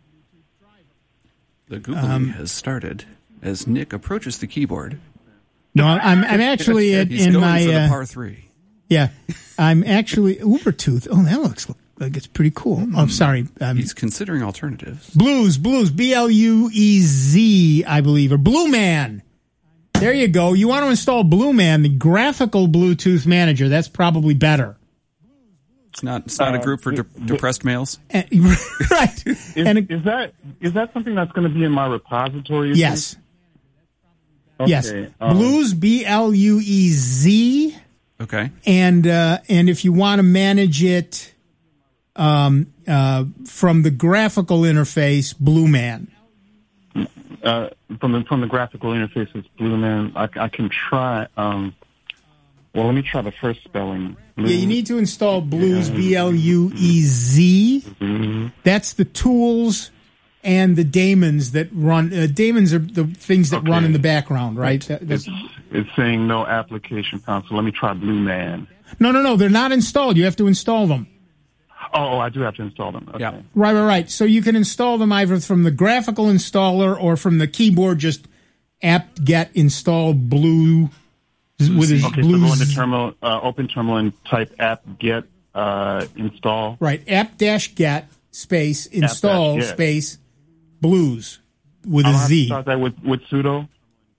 The Googling has started as Nick approaches the keyboard. No, I'm actually He's in going my for the par 3. Yeah, I'm actually Ubertooth. Oh, that looks like it's pretty cool. Oh, sorry. He's considering alternatives. Blues, Bluez, I believe, or Blue Man. There you go. You want to install Blue Man, the graphical Bluetooth manager. That's probably better. It's not a group for depressed males. Right. Is that something that's going to be in my repository? Yes. Okay. Yes. Blues, BLUEZ. Okay. And if you want to manage it from the graphical interface, Blue Man. From the graphical interface, it's Blue Man. I can try. Well, let me try the first spelling. Yeah, you need to install Blues, BLUEZ. Mm-hmm. That's the tools and the daemons that run. Daemons are the things that run in the background, right? It's saying no application found, so let me try Blue Man. No. They're not installed. You have to install them. Oh, I do have to install them. Okay. Yeah. Right. So you can install them either from the graphical installer or from the keyboard, just apt-get install Blue. With his okay, Blues. So go into terminal, open terminal and type apt-get install. Right, apt-get space install space Blues with a Z. Start that with sudo?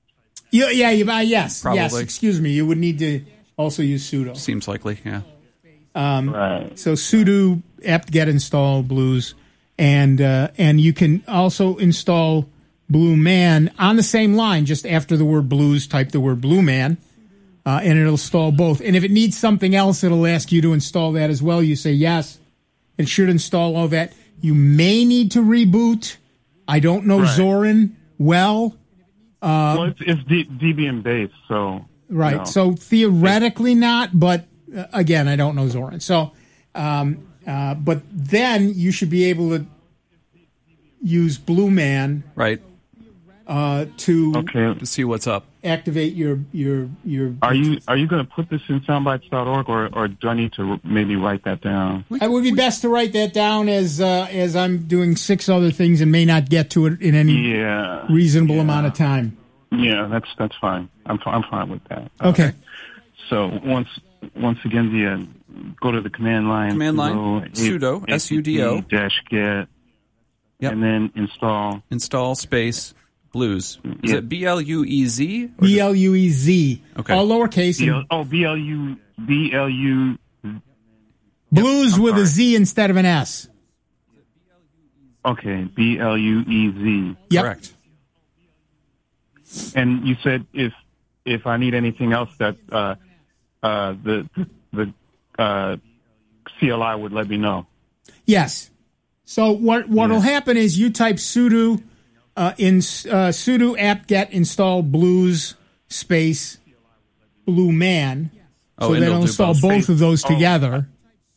Yes. Probably. Yes, excuse me. You would need to also use sudo. Seems likely, yeah. Right. So sudo apt-get install Blues, and you can also install Blue Man on the same line. Just after the word Blues, type the word Blue Man, and it'll install both. And if it needs something else, it'll ask you to install that as well. You say yes. It should install all that. You may need to reboot. I don't know Zorin well. Well, it's Debian based, so right. So theoretically not, but again, I don't know Zorin. So, but then you should be able to use Blue Man, right, to see what's up. Activate your. Are you going to put this in soundbites.org, or do I need to maybe write that down? It would be best to write that down as I'm doing 6 other things and may not get to it in any reasonable amount of time. Yeah, that's fine. I'm fine with that. Okay. So once again, go to the command line. Sudo sudo -get, and then install space Blues. Is it BLUEZ? BLUEZ. Okay. All lowercase. BLU. Blues with a Z instead of an S. Okay, BLUEZ. Yep. Correct. And you said if I need anything else, that the CLI would let me know. Yes. So what'll happen is you type sudo sudo apt-get install Blues space Blue Man. So that'll install both of those together.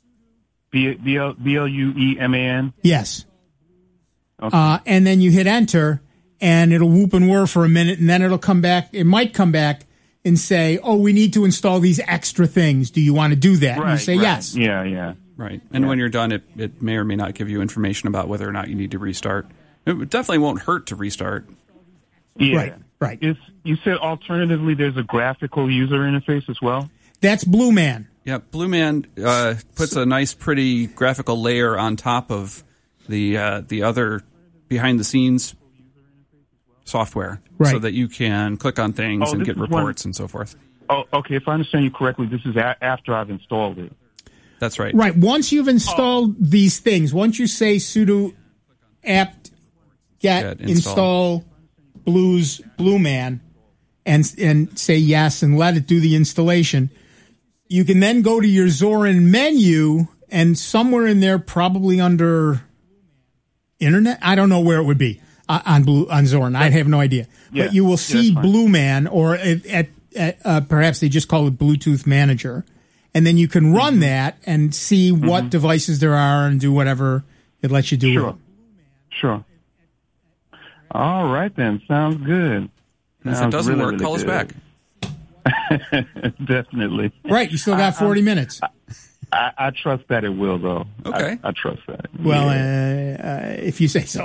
BLUEMAN? Yes. Okay. And then you hit enter, and it'll whoop and whir for a minute, and then it'll come back. It might come back and say, "Oh, we need to install these extra things. Do you want to do that?" Right, and you say yes. Yeah. Right. And when you're done, it may or may not give you information about whether or not you need to restart. It definitely won't hurt to restart. Yeah. Right. You said alternatively there's a graphical user interface as well? That's Blue Man. Yeah, Blue Man puts a nice, pretty graphical layer on top of the other behind-the-scenes software, so that you can click on things and get reports and so forth. Oh, okay. If I understand you correctly, this is after I've installed it. That's right. Right. Once you've installed these things, once you say sudo apt-get install Blue Man and say yes and let it do the installation, you can then go to your Zorin menu, and somewhere in there, probably under Internet, I don't know where it would be on Zorin. I have no idea. Yeah. But you will see Blue Man, or perhaps they just call it Bluetooth Manager. And then you can run that and see what devices there are and do whatever it lets you do. Sure. All right, then. Sounds good. If it doesn't work, call us back. Definitely. Right. You still got 40 minutes. I trust that it will, though. Okay. I trust that. Well, if you say so.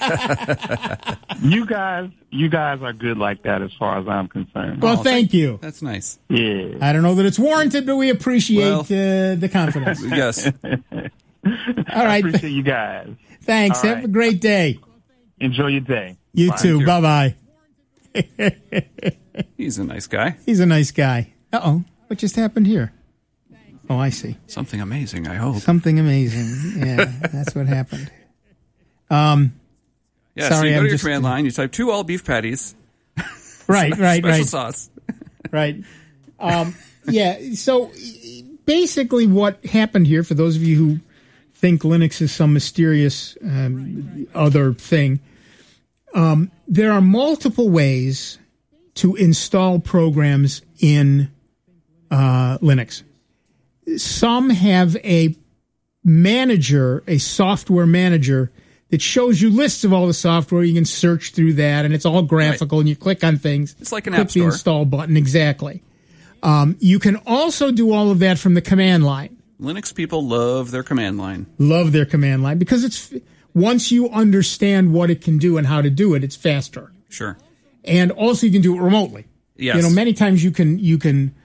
You guys are good like that as far as I'm concerned. Well, thank you. That's nice. Yeah. I don't know that it's warranted, but we appreciate the confidence. Yes. All right. I appreciate you guys. Thanks. All Have right. a great day. Enjoy your day. You Bye. too. Bye-bye. He's a nice guy. He's a nice guy. Uh-oh. What just happened here? Oh, I see. Something amazing, I hope. Something amazing. Yeah, that's what happened. Yeah, sorry, so you go I'm to your just- command line, you type 2 all beef patties. Right. Special sauce. Right. Yeah, so basically what happened here, for those of you who think Linux is some mysterious other thing, there are multiple ways to install programs in Linux. Some have a manager, a software manager, that shows you lists of all the software. You can search through that, and it's all graphical, and you click on things. It's like an click app store. the install button, exactly. You can also do all of that from the command line. Linux people love their command line. Love their command line because it's once you understand what it can do and how to do it, it's faster. Sure. And also you can do it remotely. Yes. You know, many times you can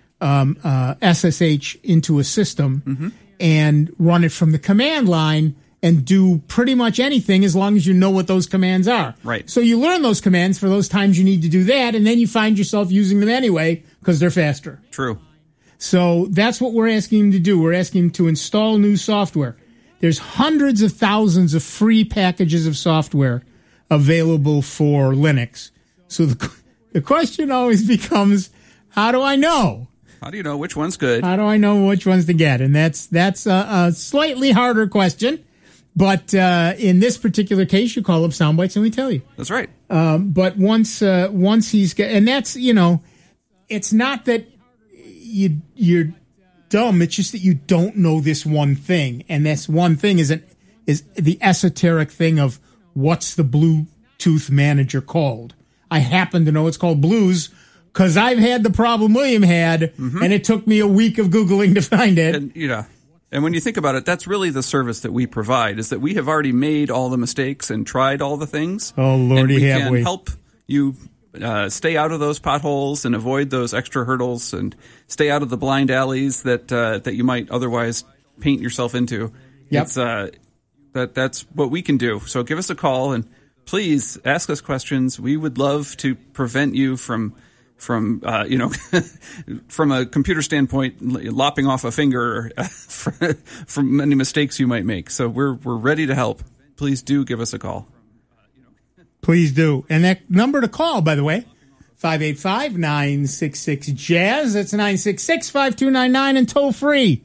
SSH into a system and run it from the command line and do pretty much anything as long as you know what those commands are. Right. So you learn those commands for those times you need to do that, and then you find yourself using them anyway because they're faster. True. So that's what we're asking him to do. We're asking him to install new software. There's hundreds of thousands of free packages of software available for Linux. So the question always becomes, how do I know? How do you know which one's good? How do I know which ones to get? And that's a slightly harder question. But in this particular case, you call up Soundbites and we tell you. That's right. But once he's got, and that's, you know, it's not that you're dumb. It's just that you don't know this one thing, and this one thing is the esoteric thing of what's the Bluetooth manager called. I happen to know it's called Blues because I've had the problem William had, and it took me a week of Googling to find it. And, you know, and when you think about it, that's really the service that we provide, is that we have already made all the mistakes and tried all the things. Oh, Lordy, and we have can we. help you stay out of those potholes and avoid those extra hurdles and stay out of the blind alleys that you might otherwise paint yourself into. Yep. It's, that's what we can do. So give us a call and please ask us questions. We would love to prevent you from from a computer standpoint, lopping off a finger from any mistakes you might make. So we're ready to help. Please do give us a call. Please do. And that number to call, by the way, 585-966-JAZZ. That's 966-5299 and toll free.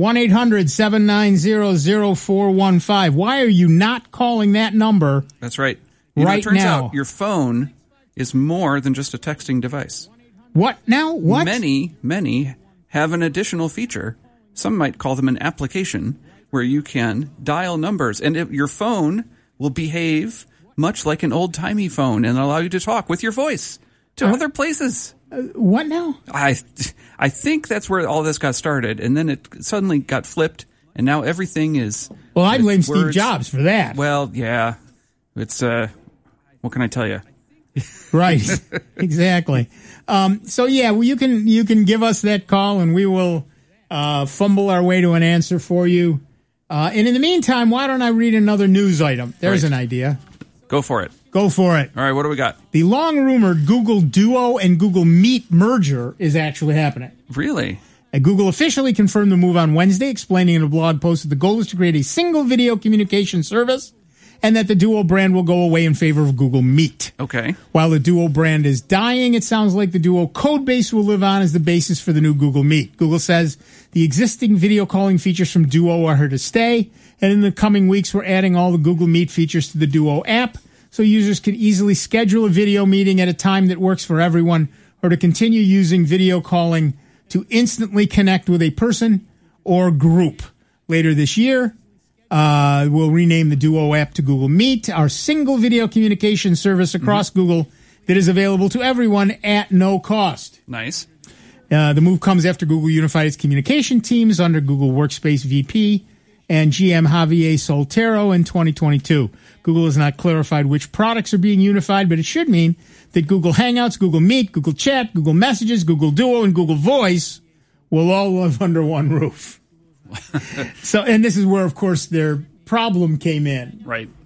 1-800-790-0415. Why are you not calling that number? That's right. Right it turns now. out your phone is more than just a texting device. What now? What? Many have an additional feature. Some might call them an application where you can dial numbers, and your phone will behave much like an old-timey phone and allow you to talk with your voice to other places. What now? I think that's where all this got started, and then it suddenly got flipped, and now everything is... Well, I blame Steve words. Jobs for that. Well, yeah. It's, what can I tell you? Right. Exactly. So yeah, well, you can give us that call and we will fumble our way to an answer for you. And in the meantime, why don't I read another news item? There's an idea. Go for it. Go for it. All right, what do we got? The long-rumored Google Duo and Google Meet merger is actually happening. Really? Google officially confirmed the move on Wednesday, explaining in a blog post that the goal is to create a single video communication service and that the Duo brand will go away in favor of Google Meet. Okay. While the Duo brand is dying, it sounds like the Duo code base will live on as the basis for the new Google Meet. Google says the existing video calling features from Duo are here to stay, and in the coming weeks, we're adding all the Google Meet features to the Duo app so users can easily schedule a video meeting at a time that works for everyone, or to continue using video calling to instantly connect with a person or group. Later this year, we'll rename the Duo app to Google Meet, our single video communication service across Google that is available to everyone at no cost. Nice. The move comes after Google unified its communication teams under Google Workspace VP and GM Javier Soltero in 2022. Google has not clarified which products are being unified, but it should mean that Google Hangouts, Google Meet, Google Chat, Google Messages, Google Duo, and Google Voice will all live under one roof. So, and this is where, of course, their problem came in. Right.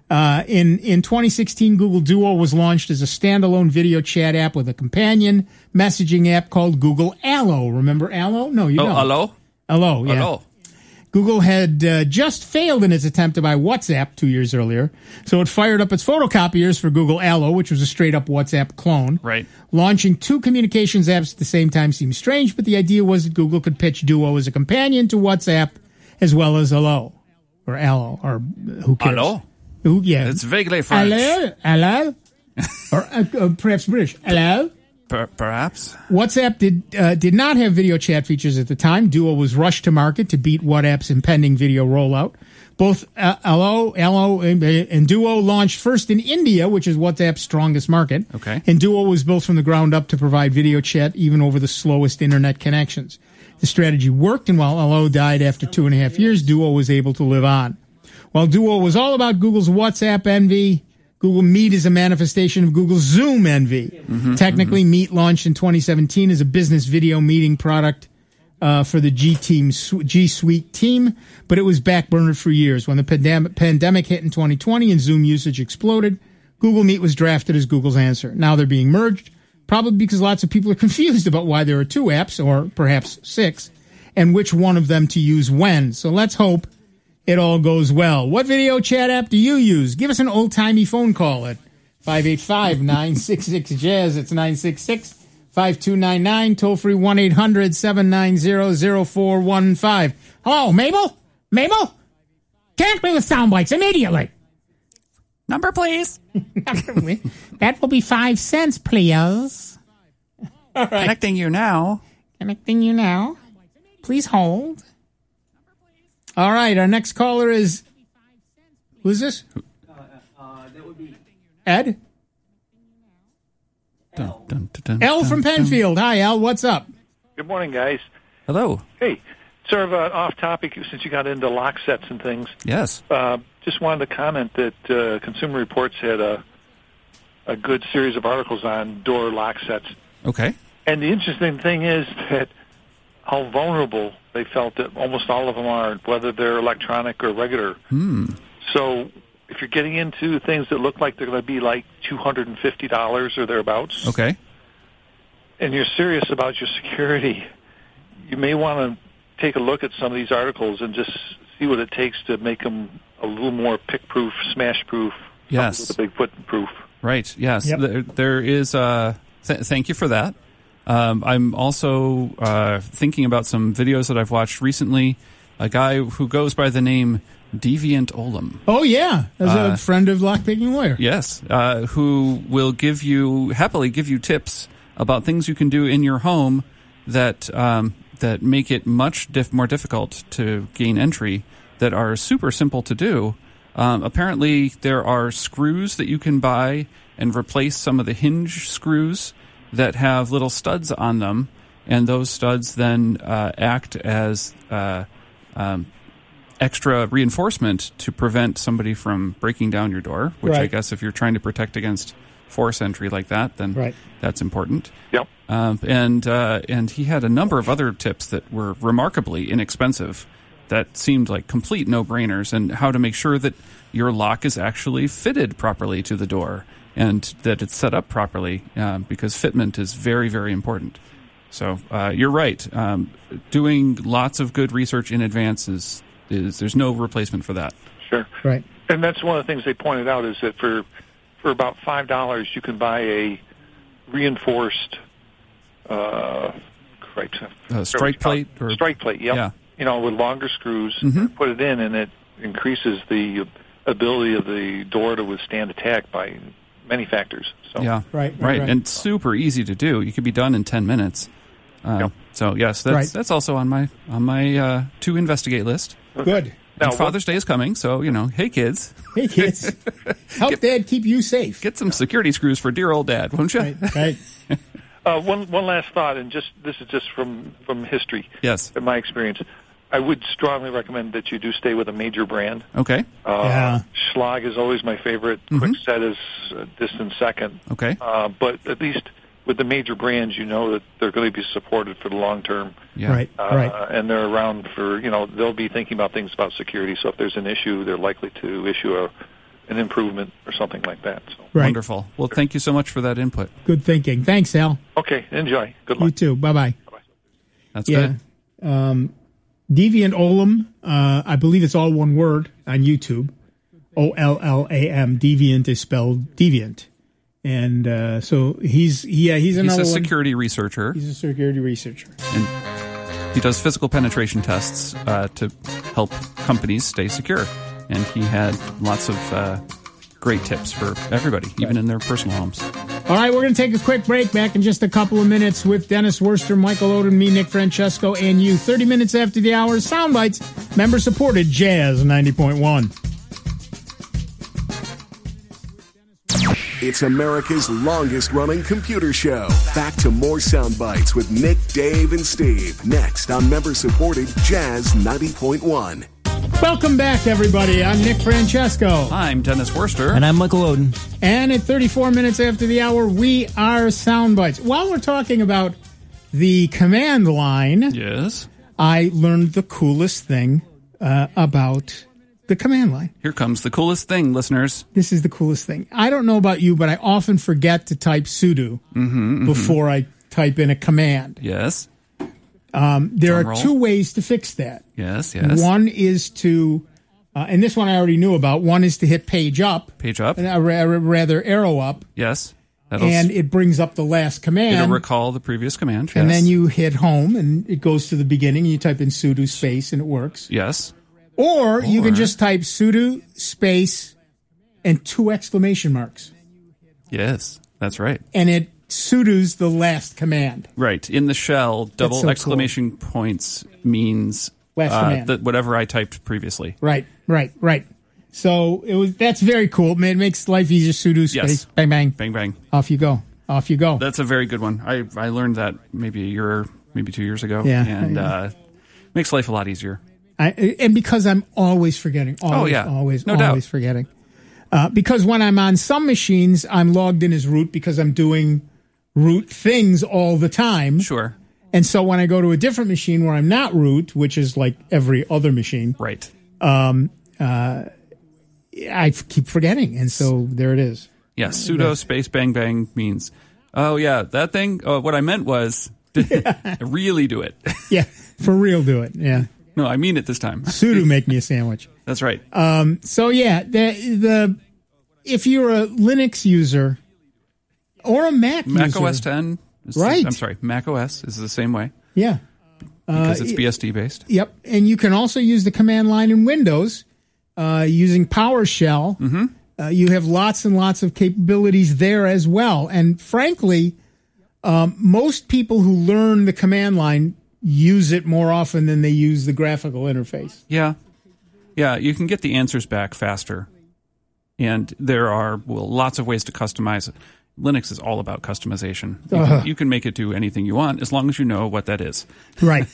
In 2016, Google Duo was launched as a standalone video chat app with a companion messaging app called Google Allo. Remember Allo? No, you don't. Allo? Allo, yeah. Allo. Google had just failed in its attempt to buy WhatsApp 2 years earlier, so it fired up its photocopiers for Google Allo, which was a straight-up WhatsApp clone. Right. Launching two communications apps at the same time seemed strange, but the idea was that Google could pitch Duo as a companion to WhatsApp as well as Allo, or who cares? Allo? Yeah. It's vaguely French. Hello? or perhaps British. Hello? Perhaps. WhatsApp did not have video chat features at the time. Duo was rushed to market to beat WhatsApp's impending video rollout. Both Allo and Duo launched first in India, which is WhatsApp's strongest market. Okay. And Duo was built from the ground up to provide video chat even over the slowest internet connections. The strategy worked, and while Allo died after 2.5 years, Duo was able to live on. While Duo was all about Google's WhatsApp envy, Google Meet is a manifestation of Google's Zoom envy. Technically, Meet launched in 2017 as a business video meeting product for the G Suite team, but it was backburnered for years. When the pandemic hit in 2020 and Zoom usage exploded, Google Meet was drafted as Google's answer. Now they're being merged, probably because lots of people are confused about why there are two apps, or perhaps six, and which one of them to use when. So let's hope it all goes well. What video chat app do you use? Give us an old-timey phone call at 585-966-JAZZ. It's 966-5299. Toll-free 1-800-790-0415. Hello, Mabel? Mabel? Connect me with sound bites immediately. Number, please. That will be 5 cents, please. All right. Connecting you now. Connecting you now. Please hold. All right, our next caller is... Who's this? That would be Ed? L from Penfield. Hi, L. What's up? Good morning, guys. Hello. Hey, sort of off topic since you got into lock sets and things. Yes. Just wanted to comment that Consumer Reports had a good series of articles on door lock sets. Okay. And the interesting thing is that how vulnerable they felt that almost all of them are, whether they're electronic or regular. So if you're getting into things that look like they're going to be like $250 or thereabouts, okay, and you're serious about your security, you may want to take a look at some of these articles and just see what it takes to make them a little more pick-proof, smash-proof, yes, with a big foot-proof. Right, yes. Yep. There is, thank you for that. I'm also thinking about some videos that I've watched recently. A guy who goes by the name Deviant Olem. Oh, yeah. As a friend of Lockpicking Lawyer. Yes. Who will happily give you tips about things you can do in your home that that make it much more difficult to gain entry, that are super simple to do. Apparently, there are screws that you can buy and replace some of the hinge screws that have little studs on them, and those studs then act as extra reinforcement to prevent somebody from breaking down your door, which I guess if you're trying to protect against force entry like that, then that's important. Yep. And he had a number of other tips that were remarkably inexpensive that seemed like complete no-brainers, and how to make sure that your lock is actually fitted properly to the door, and that it's set up properly, because fitment is very, very important. So you're right. Doing lots of good research in advance is there's no replacement for that. Sure. Right. And that's one of the things they pointed out, is that for about $5 you can buy a reinforced strike plate. Or strike plate. Yep. Yeah. You know, with longer screws. Put it in, and it increases the ability of the door to withstand attack by many factors. So. Yeah, right. And super easy to do. You could be done in 10 minutes. So yes, that's also on my to investigate list. Good. Now, Father's Day is coming, so hey kids, help Dad keep you safe. Get some security screws for dear old Dad, won't you? Right. One last thought, and this is just from history. Yes, in my experience, I would strongly recommend that you do stay with a major brand. Okay. Schlag is always my favorite. Kwikset is distant second. Okay. But at least with the major brands, you know that they're going to be supported for the long term. Yeah. Right. And they're around for, they'll be thinking about things about security. So if there's an issue, they're likely to issue an improvement or something like that. So. Right. Wonderful. Well, thank you so much for that input. Good thinking. Thanks, Al. Okay, enjoy. Good luck. You too. Bye-bye. That's good. Deviant Ollam, I believe it's all one word on YouTube. Ollam. Deviant is spelled deviant. And so he's another a security researcher. He's a security researcher. And he does physical penetration tests to help companies stay secure. And he had lots of great tips for everybody, even in their personal homes. All right, we're going to take a quick break. Back in just a couple of minutes with Dennis Worster, Michael Oden, me, Nick Francesco, and you. 30 minutes after the hour, Soundbites, member-supported Jazz 90.1. It's America's longest-running computer show. Back to more sound bites with Nick, Dave, and Steve. Next on member-supported Jazz 90.1. Welcome back, everybody. I'm Nick Francesco. I'm Dennis Worster. And I'm Michael Oden. And at 34 minutes after the hour, we are sound bites. While we're talking about the command line, yes, I learned the coolest thing about the command line. Here comes the coolest thing, listeners. This is the coolest thing. I don't know about you, but I often forget to type sudo before I type in a command. Yes. There are two ways to fix that. Yes, yes. One is to, and this one I already knew about, one is to hit page up. Page up. Rather arrow up. Yes. And it brings up the last command. It'll recall the previous command, yes. And then you hit home, and it goes to the beginning, and you type in sudo space, and it works. Yes. Or you can just type sudo space and 2 exclamation marks. Yes, that's right. And it sudo's the last command. Right. In the shell, double exclamation points means last whatever I typed previously. Right. So that's very cool. It makes life easier. Sudo space, bang, bang. Bang, bang. Off you go. That's a very good one. I learned that maybe a year, maybe 2 years ago. Yeah. And makes life a lot easier. And because I'm always forgetting. Always forgetting. Because when I'm on some machines, I'm logged in as root because I'm doing root things all the time. Sure. And so when I go to a different machine where I'm not root, which is like every other machine, right? I keep forgetting, and so there it is. Yeah, sudo space bang bang means, that thing. Oh, what I meant was, really do it. Yeah, for real, do it. Yeah. No, I mean it this time. Sudo make me a sandwich. That's right. So yeah, if you're a Linux user or a Mac user, OS 10, right? I'm sorry, Mac OS is the same way. Yeah, because it's BSD based. Yep, and you can also use the command line in Windows using PowerShell. Mm-hmm. You have lots and lots of capabilities there as well. And frankly, most people who learn the command line use it more often than they use the graphical interface. Yeah, you can get the answers back faster. And there are lots of ways to customize it. Linux is all about customization. You can make it do anything you want as long as you know what that is. Right.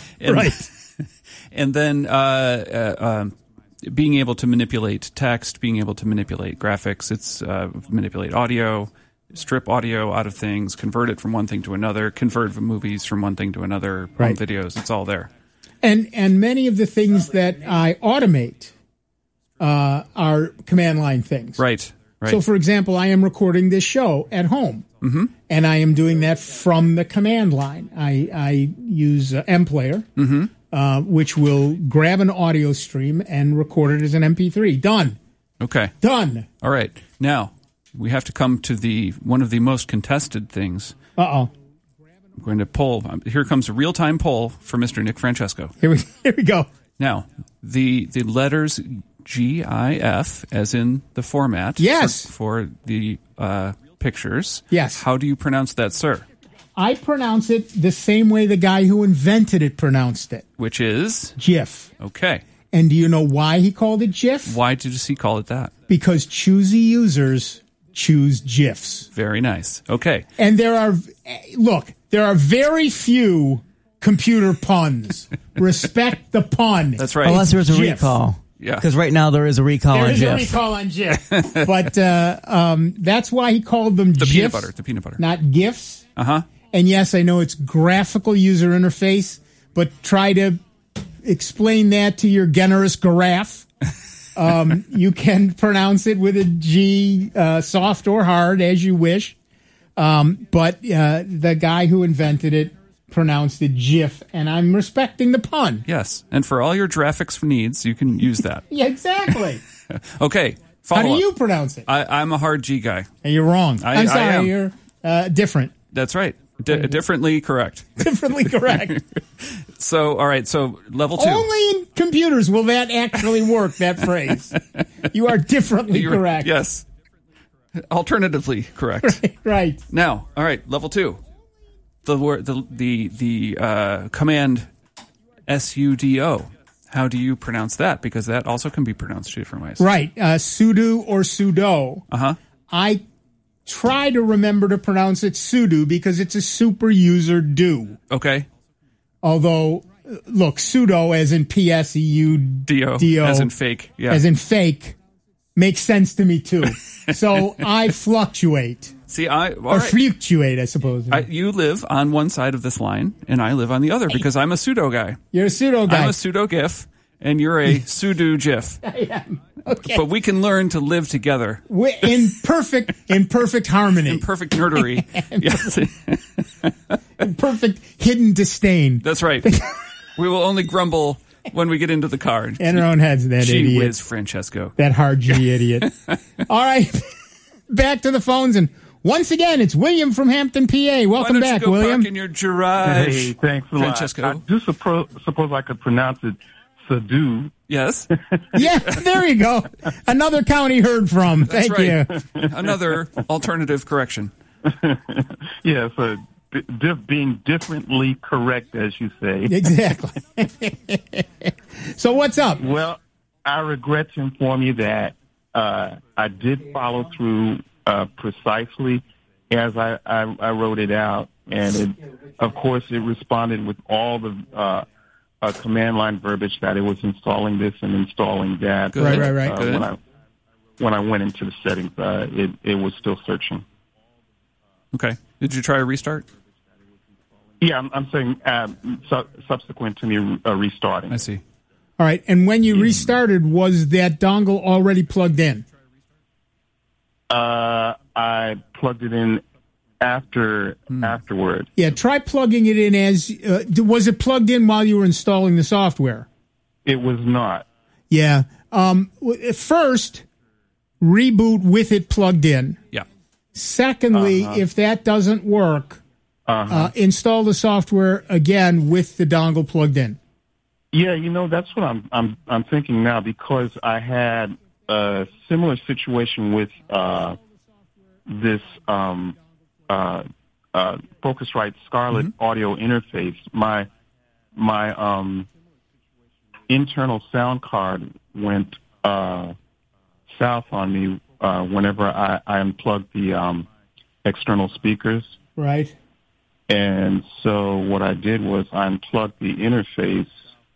And then being able to manipulate text, being able to manipulate graphics, manipulate audio, strip audio out of things, convert it from one thing to another, convert movies from one thing to another, home videos. It's all there. And many of the things that I automate are command line things. Right. So, for example, I am recording this show at home, and I am doing that from the command line. I use MPlayer, which will grab an audio stream and record it as an MP3. Done. Okay. Done. All right. Now, we have to come to one of the most contested things. Uh-oh. I'm going to poll. Here comes a real-time poll for Mr. Nick Francesco. Here we go. Now, the letters GIF, as in the format. Yes. For the pictures. Yes. How do you pronounce that, sir? I pronounce it the same way the guy who invented it pronounced it. Which is? GIF. Okay. And do you know why he called it GIF? Why did he call it that? Because choosy users choose GIFs. Very nice. Okay. And there are very few computer puns. Respect the pun. That's right. Unless there's a recall. Yeah. Because right now there is a recall on GIF. There is a recall on GIF. But that's why he called them GIFs. The peanut butter. Not GIFs. Uh-huh. And yes, I know it's graphical user interface, but try to explain that to your generous giraffe. You can pronounce it with a G, soft or hard, as you wish. But the guy who invented it pronounced it GIF, and I'm respecting the pun. Yes, and for all your graphics needs, you can use that. Yeah, exactly. Okay, How do you pronounce it? I'm a hard G guy. You're wrong. I'm sorry, I am. you're different. That's right. Differently correct. Differently correct. So, all right, so level 2. Only in computers will that actually work, that phrase. You are differently correct. Yes. Alternatively correct. Right. Now, all right, level 2. The command sudo. How do you pronounce that? Because that also can be pronounced 2 different ways. Right. Sudo or sudo. Uh-huh. I try to remember to pronounce it sudo because it's a super user do. Okay. Although, look, sudo as in P-S-E-U-D-O. As in fake. Yeah. As in fake. Makes sense to me, too. So I fluctuate. See, fluctuate, I suppose. You live on one side of this line, and I live on the other because I'm a pseudo guy. You're a pseudo guy. I'm a pseudo GIF, and you're a pseudo GIF. I am. Okay. But we can learn to live together in perfect harmony, in perfect nerdery, in perfect hidden disdain. That's right. We will only grumble when we get into the car. In our own heads, that Gee idiot. whiz, Francesco. That hard G idiot. All right, back to the phones, and once again, it's William from Hampton, PA. Welcome back, you go William. Park in your garage. Hey, thanks a Francesco. lot. I do suppose I could pronounce it Sadu. Yes. Yeah, there you go. Another county heard from. That's Thank right. you. Another alternative correction. Yeah, so being differently correct, as you say. Exactly. So what's up? Well, I regret to inform you that I did follow through precisely as I wrote it out, and of course it responded with all the command line verbiage that it was installing this and installing that. Good. Right. Good. When I went into the settings, it was still searching. Okay. Did you try a restart? Yeah, I'm saying subsequent to me restarting. I see. All right, and when you restarted, was that dongle already plugged in? I plugged it in afterward. Yeah, try plugging it in as... was it plugged in while you were installing the software? It was not. Yeah. First, reboot with it plugged in. Yeah. Secondly, if that doesn't work, install the software again with the dongle plugged in. Yeah, that's what I'm thinking now, because I had a similar situation with this Focusrite Scarlett audio interface. My internal sound card went south on me whenever I unplugged the external speakers. Right. And so what I did was I unplugged the interface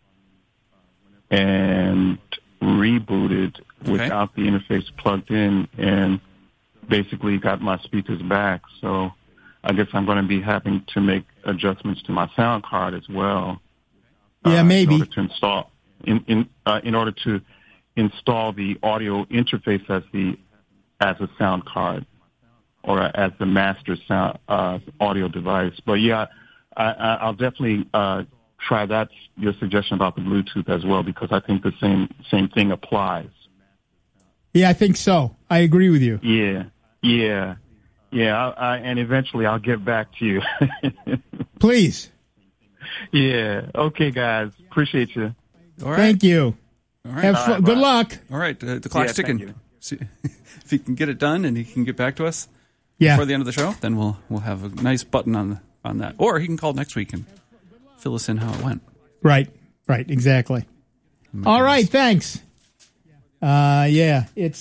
and rebooted without the interface plugged in, and basically got my speakers back. So I guess I'm going to be having to make adjustments to my sound card as well. Yeah, maybe. In order to install in order to install the audio interface as a sound card or as the master sound audio device. But yeah, I'll definitely try that, your suggestion about the Bluetooth as well, because I think the same thing applies. Yeah, I think so. I agree with you. Yeah. And eventually I'll get back to you. Please. Yeah. Okay, guys. Appreciate you. All right. Thank you. All right. Have fun. Good luck. All right. The clock's ticking. See, if you can get it done and he can get back to us before the end of the show, then we'll have a nice button on that. Or he can call next week and fill us in how it went. Right. Exactly. All right. Thanks. Yeah, it's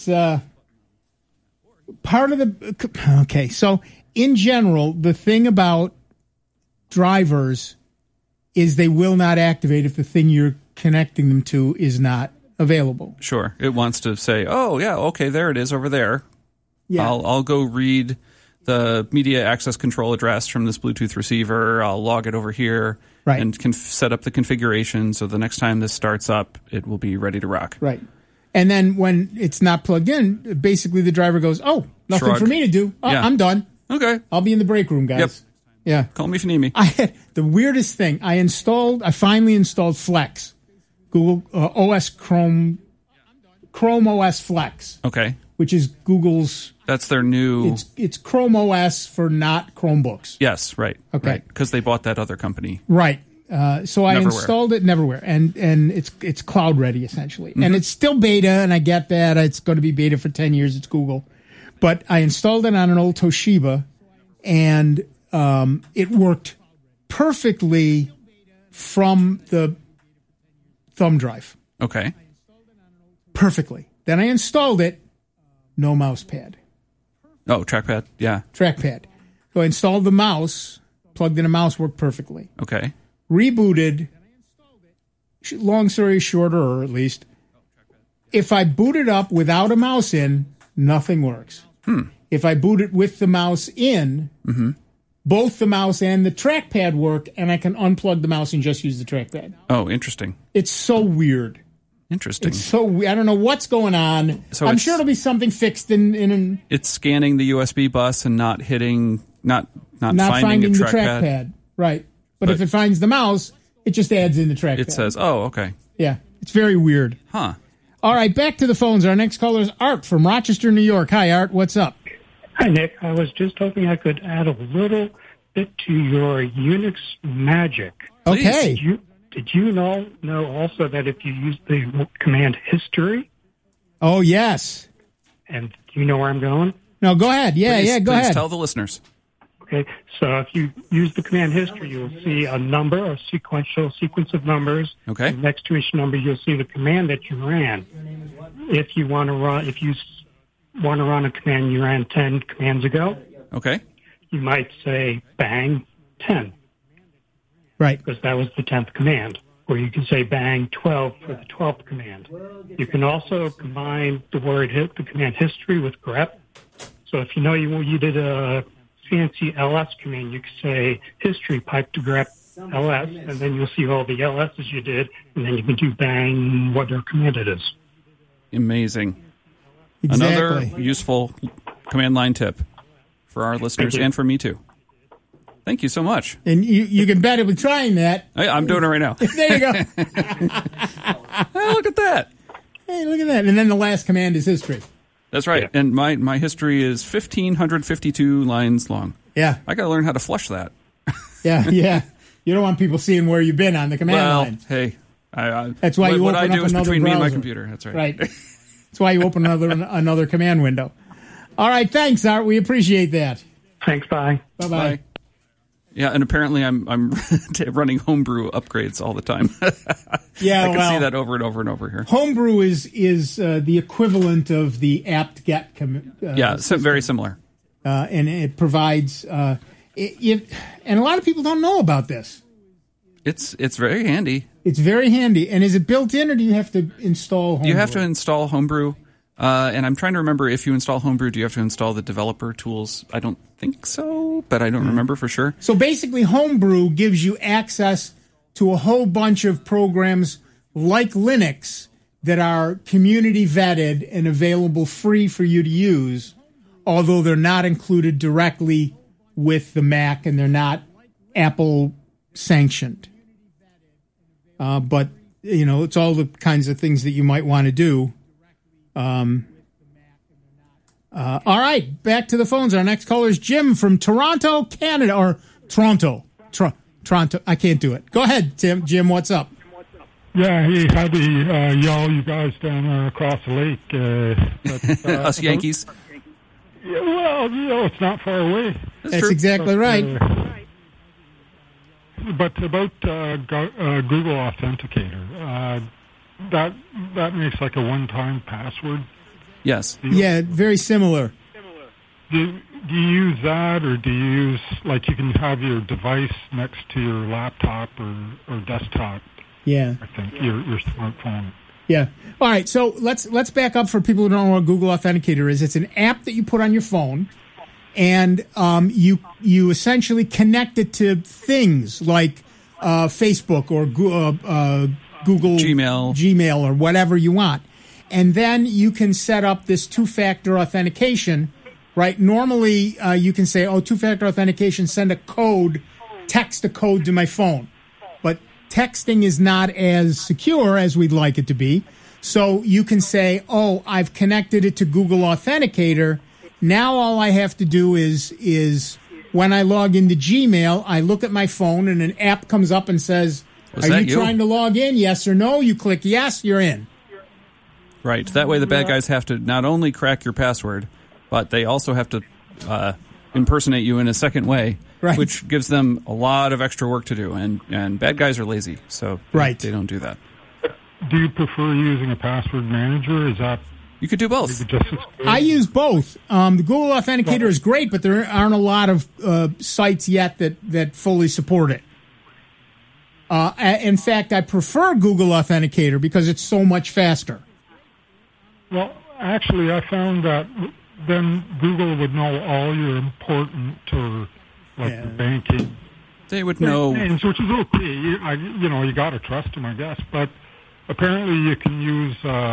part of the... Okay, so in general, the thing about drivers is they will not activate if the thing you're connecting them to is not available. Sure. It wants to say, oh, yeah, okay, there it is over there. Yeah. I'll go read the media access control address from this Bluetooth receiver. I'll log it over here and set up the configuration so the next time this starts up, it will be ready to rock. Right. And then when it's not plugged in, basically the driver goes, "Oh, nothing Shrug. for me to do. Oh, Yeah. I'm done. Okay. I'll be in the break room, guys." Yep. Yeah. Call me if you need me. I had the weirdest thing. I finally installed Flex, Google OS Chrome OS Flex, Okay. which is Google's. That's their new. It's Chrome OS for not Chromebooks. Yes, right. Okay. Because they bought that other company. Right. So I Neverwhere. installed it Neverwhere, and it's cloud ready essentially, Mm-hmm. and it's still beta, and I get that it's going to be beta for 10 years. It's Google, but I installed it on an old Toshiba, and it worked perfectly from the thumb drive, Okay. perfectly. Then I installed it, no mouse pad, Oh, trackpad. Yeah. trackpad. So I installed the mouse, plugged in a mouse, worked perfectly. Okay. Rebooted, long story shorter, or at least, if I boot it up without a mouse in, nothing works. If I boot it with the mouse in, both the mouse and the trackpad work, and I can unplug the mouse and just use the trackpad. Oh, interesting. It's so weird. Interesting. It's so weird. I don't know what's going on. So I'm it's- sure it'll be something fixed in It's scanning the USB bus and not hitting, not not finding the a trackpad. Right. But if it finds the mouse, it just adds in the trackpad. It says, "Oh, okay." Yeah. It's very weird. Huh. All right, back to the phones. Our next caller is Art from Rochester, New York. Hi, Art. What's up? Hi, Nick. I was just hoping I could add a little bit to your Unix magic. Okay. Did you know also that if you use the command history, Oh, yes. and do you know where I'm going? No, go ahead. Yeah, Please- go please ahead. tell the listeners. Okay, so if you use the command history, you'll see a number, a sequential sequence of numbers. Okay. And next to each number, you'll see the command that you ran. If you want to run a command you ran 10 commands ago, Okay. you might say bang 10. Right. Because that was the 10th command. Or you can say bang 12 for the 12th command. You can also combine the command history with grep. So if you know you did a fancy ls command, you could say history pipe to grep ls, and then you'll see all the ls's you did, and then you can do bang whatever command it is. Amazing. Exactly. Another useful command line tip for our listeners Thank you. and for me too. Thank you so much. And you can bet it with trying that. I'm doing it right now. There you go. Hey, look at that. Hey, look at that. And then the last command is history. That's right. Yeah. And my history is 1,552 lines long. Yeah. I got to learn how to flush that. Yeah, yeah. You don't want people seeing where you've been on the command Well, line. hey. That's why you what I open do up is another between me and my browser. computer. That's right. Right. That's why you open another command window. All right, thanks, Art. We appreciate that. Thanks, bye. Bye-bye. Bye. Yeah, and apparently I'm running homebrew upgrades all the time. Yeah, I can see that over and over and over here. Homebrew is the equivalent of the apt-get Very similar. and it provides and a lot of people don't know about this. It's very handy. It's very handy. And is it built in, or do you have to install Homebrew? You have to install Homebrew, and I'm trying to remember if you install Homebrew, do you have to install the developer tools? I don't think so, but I don't remember for sure. So basically, Homebrew gives you access to a whole bunch of programs like Linux that are community vetted and available free for you to use, although they're not included directly with the Mac and they're not Apple sanctioned. But, it's all the kinds of things that you might want to do. All right, back to the phones. Our next caller is Jim from Toronto, Canada, or Toronto. Toronto. I can't do it. Go ahead, Jim. What's up? Yeah, he had to yell you guys down there across the lake. Us Yankees. Yeah, well, it's not far away. That's exactly right. But about Google Authenticator, that makes like a one-time password. Yes. Yeah, very similar. Do you use that, or do you use, like, you can have your device next to your laptop or desktop? Yeah. I think your smartphone. Yeah. All right. So let's back up for people who don't know what Google Authenticator is. It's an app that you put on your phone, and you essentially connect it to things like Facebook or Google Gmail or whatever you want. and then you can set up this two-factor authentication, right? Normally, you can say, two-factor authentication, send a code, text a code to my phone. But texting is not as secure as we'd like it to be. So you can say, I've connected it to Google Authenticator. Now all I have to do is when I log into Gmail, I look at my phone and an app comes up and says, are you trying to log in? Yes or no? You click yes, you're in. Right. That way the bad guys have to not only crack your password, but they also have to impersonate you in a second way, which gives them a lot of extra work to do. And bad guys are lazy, so they don't do that. Do you prefer using a password manager? Is that... You could do both. I use both. The Google Authenticator is great, but there aren't a lot of sites yet that fully support it. In fact, I prefer Google Authenticator because it's so much faster. Well, actually, I found that then Google would know all your important or the banking. They would know, names, which is okay. You got to trust them, I guess. But apparently, you can use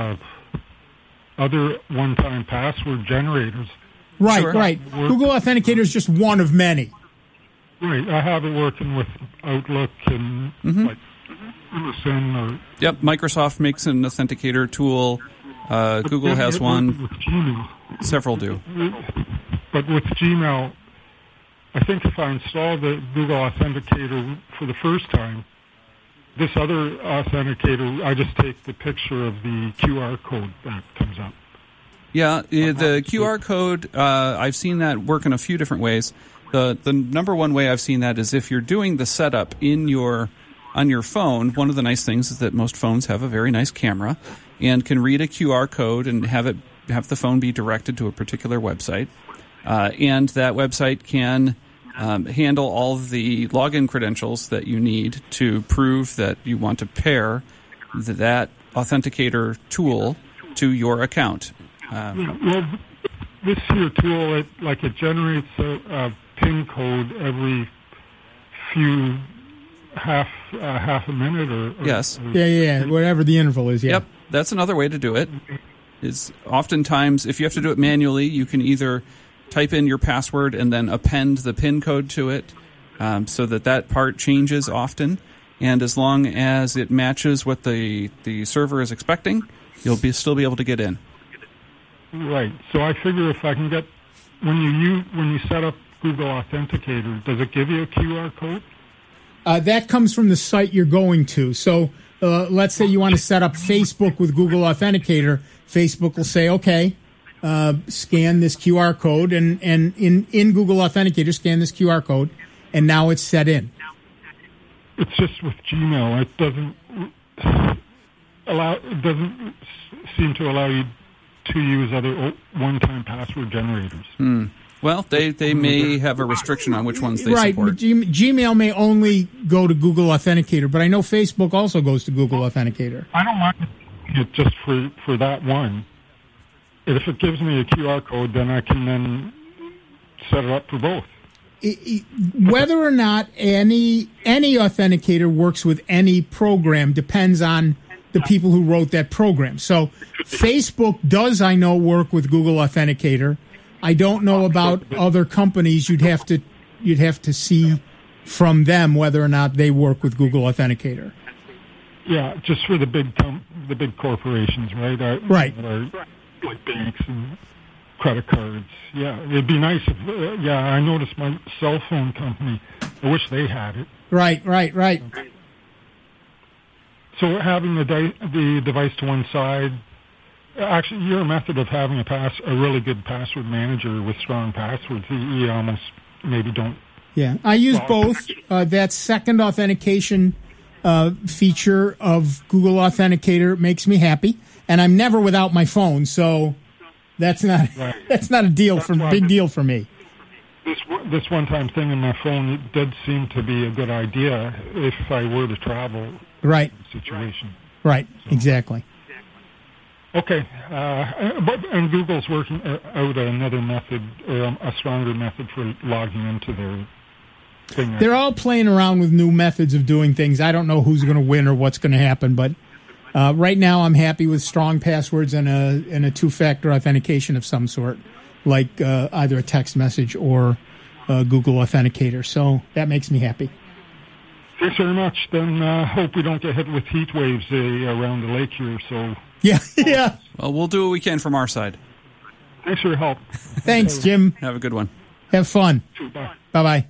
other one-time password generators. Right. Google Authenticator is just one of many. Right. I have it working with Outlook and like MSN or... Yep. Microsoft makes an authenticator tool. Google has one. With Gmail. Several do. But with Gmail, I think if I install the Google Authenticator for the first time, this other authenticator, I just take the picture of the QR code that comes up. Yeah, the QR code, I've seen that work in a few different ways. The number one way I've seen that is if you're doing the setup on your phone. One of the nice things is that most phones have a very nice camera and can read a QR code and have the phone be directed to a particular website. And that website can handle all of the login credentials that you need to prove that you want to pair that authenticator tool to your account. Well, this here tool, it generates a PIN code every few half a minute or yes. Whatever the interval is. Yep, that's another way to do it. Is oftentimes if you have to do it manually, you can either type in your password and then append the PIN code to it, so that part changes often. And as long as it matches what the server is expecting, you'll still be able to get in. Right. So I figure if I can get when you set up Google Authenticator, does it give you a QR code? That comes from the site you're going to. So let's say you want to set up Facebook with Google Authenticator. Facebook will say, okay, scan this QR code, and in Google Authenticator, scan this QR code, and now it's set in. It's just with Gmail. It doesn't seem to allow you to use other one-time password generators. Well, they may have a restriction on which ones they support. Right, Gmail may only go to Google Authenticator, but I know Facebook also goes to Google Authenticator. I don't mind it just for that one. If it gives me a QR code, then I can then set it up for both. Whether or not any authenticator works with any program depends on the people who wrote that program. So Facebook does, I know, work with Google Authenticator. I don't know about other companies. You'd have to see from them whether or not they work with Google Authenticator. Yeah, just for the big corporations, right? Right. Like banks and credit cards. Yeah, it'd be nice if. I noticed my cell phone company. I wish they had it. Right. So having the device to one side. Actually, your method of having a really good password manager with strong passwords, you almost maybe don't. Yeah, I use both. That second authentication feature of Google Authenticator makes me happy, and I'm never without my phone, so that's not a big deal for me. This one-time thing in my phone did seem to be a good idea if I were to travel. Right. Situation. Right. Exactly. Okay, and Google's working out another method, a stronger method for logging into their thing. They're all playing around with new methods of doing things. I don't know who's going to win or what's going to happen, but Right now, I'm happy with strong passwords and a two-factor authentication of some sort, like either a text message or a Google Authenticator. So that makes me happy. Thanks very much. Then hope we don't get hit with heat waves around the lake here. So yeah. Well, we'll do what we can from our side. Thanks for your help. Thanks, Jim. Have a good one. Have fun. Bye. Bye-bye.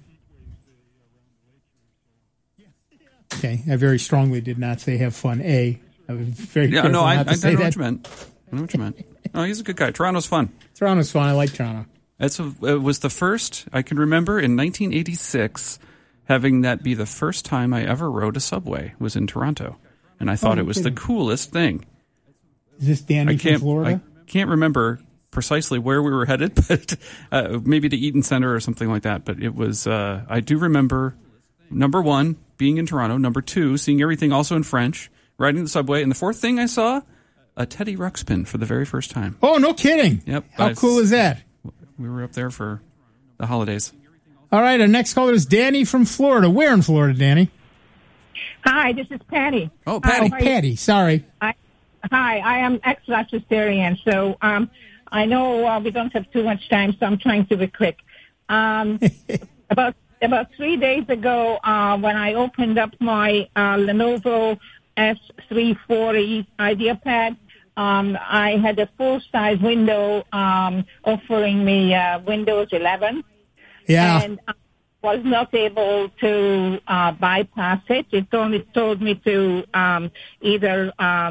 Okay, I very strongly did not say have fun. I was very careful not to say I know that. what you meant. I know what you meant. No, he's a good guy. Toronto's fun. Toronto's fun. I like Toronto. It was the first I can remember in 1986 having that be the first time I ever rode a subway was in Toronto, and I thought it was the coolest thing. Is this Danny from Florida? I can't remember precisely where we were headed, but maybe to Eaton Center or something like that. But it was. I do remember, number one, being in Toronto. Number two, seeing everything also in French, riding the subway, and the fourth thing I saw, a Teddy Ruxpin for the very first time. Oh, no kidding! Yep. How cool is that? We were up there for the holidays. All right, our next caller is Danny from Florida. Where in Florida, Danny? Hi, this is Patty. Oh, Patty. Patty, sorry. Hi, I am ex-Rochesterian, so I know we don't have too much time, so I'm trying to be quick. About 3 days ago, when I opened up my Lenovo S340 IdeaPad, I had a full-size window offering me Windows 11. Yeah. And I was not able to bypass it. It only told me to either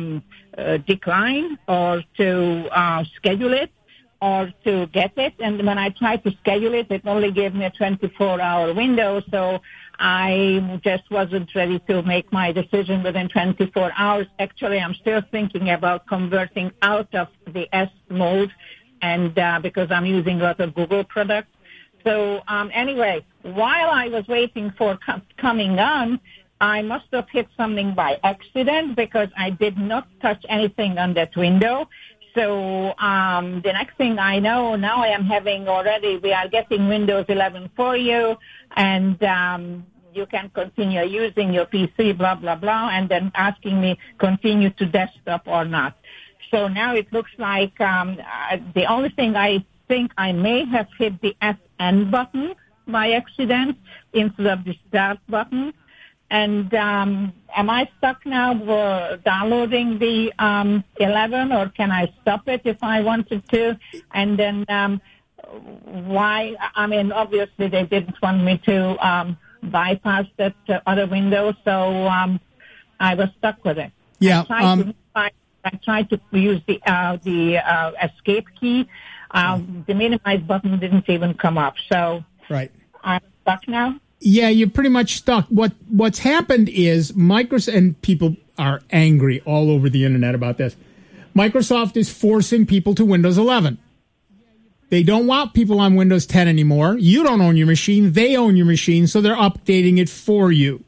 decline or to schedule it or to get it. And when I tried to schedule it, it only gave me a 24-hour window. So I just wasn't ready to make my decision within 24 hours. Actually, I'm still thinking about converting out of the S mode, and because I'm using a lot of Google products. So anyway, while I was waiting for coming on, I must have hit something by accident because I did not touch anything on that window. So the next thing I know, now I am having already, we are getting Windows 11 for you, and you can continue using your PC, blah, blah, blah, and then asking me continue to desktop or not. So now it looks like the only thing I think I may have hit the FN button by accident instead of the start button. And am I stuck now downloading the 11, or can I stop it if I wanted to? And then why? I mean, obviously they didn't want me to bypass that other window, so I was stuck with it. Yeah. I tried to use the escape key. The minimize button didn't even come up, so right. I'm stuck now. Yeah, you're pretty much stuck. What's happened is Microsoft, and people are angry all over the internet about this. Microsoft is forcing people to Windows 11. They don't want people on Windows 10 anymore. You don't own your machine. They own your machine, so they're updating it for you.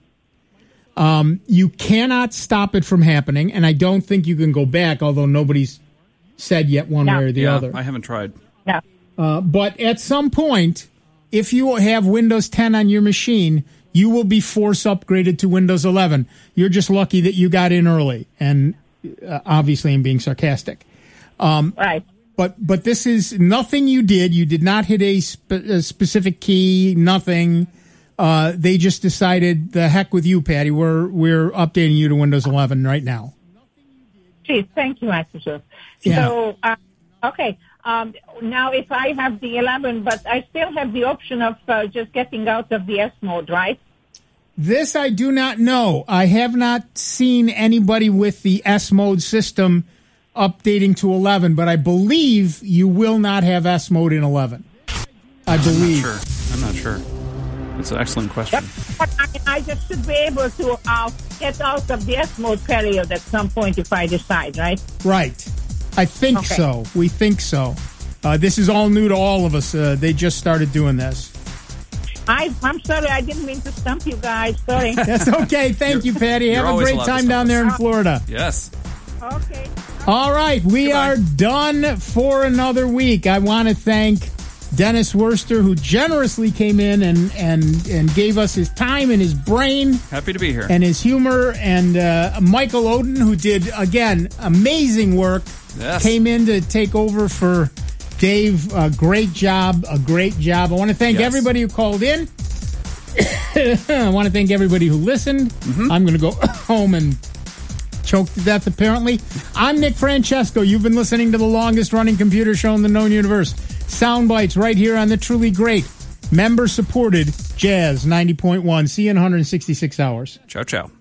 You cannot stop it from happening, and I don't think you can go back, although nobody's said yet one way or the other. I haven't tried. No. But at some point, if you have Windows 10 on your machine, you will be force upgraded to Windows 11. You're just lucky that you got in early, and obviously I'm being sarcastic. Right. But this is nothing you did. You did not hit a specific key, nothing. They just decided, the heck with you, Patty. We're updating you to Windows 11 right now. Geez, thank you, Microsoft. Yeah. So, okay. Now, if I have the 11, but I still have the option of just getting out of the S mode, right? This I do not know. I have not seen anybody with the S mode system updating to 11, but I believe you will not have S mode in 11. I believe. I'm not sure. It's an excellent question. But I just should be able to get out of the S mode period at some point if I decide, right? Right. I think so. We think so. This is all new to all of us. They just started doing this. I'm sorry. I didn't mean to stump you guys. Sorry. That's okay. Thank you, Patty. Have a great time down there in Florida. Yes. Okay. All right. We are done for another week. I want to thank Dennis Worster, who generously came in and gave us his time and his brain. Happy to be here. And his humor. And Michael Oden, who did, again, amazing work. Yes. Came in to take over for Dave. A great job. I want to thank everybody who called in. I want to thank everybody who listened. I'm going to go home and choke to death, apparently. I'm Nick Francesco. You've been listening to the longest-running computer show in the known universe. Soundbites right here on the truly great, member-supported Jazz 90.1. See you in 166 hours. Ciao, ciao.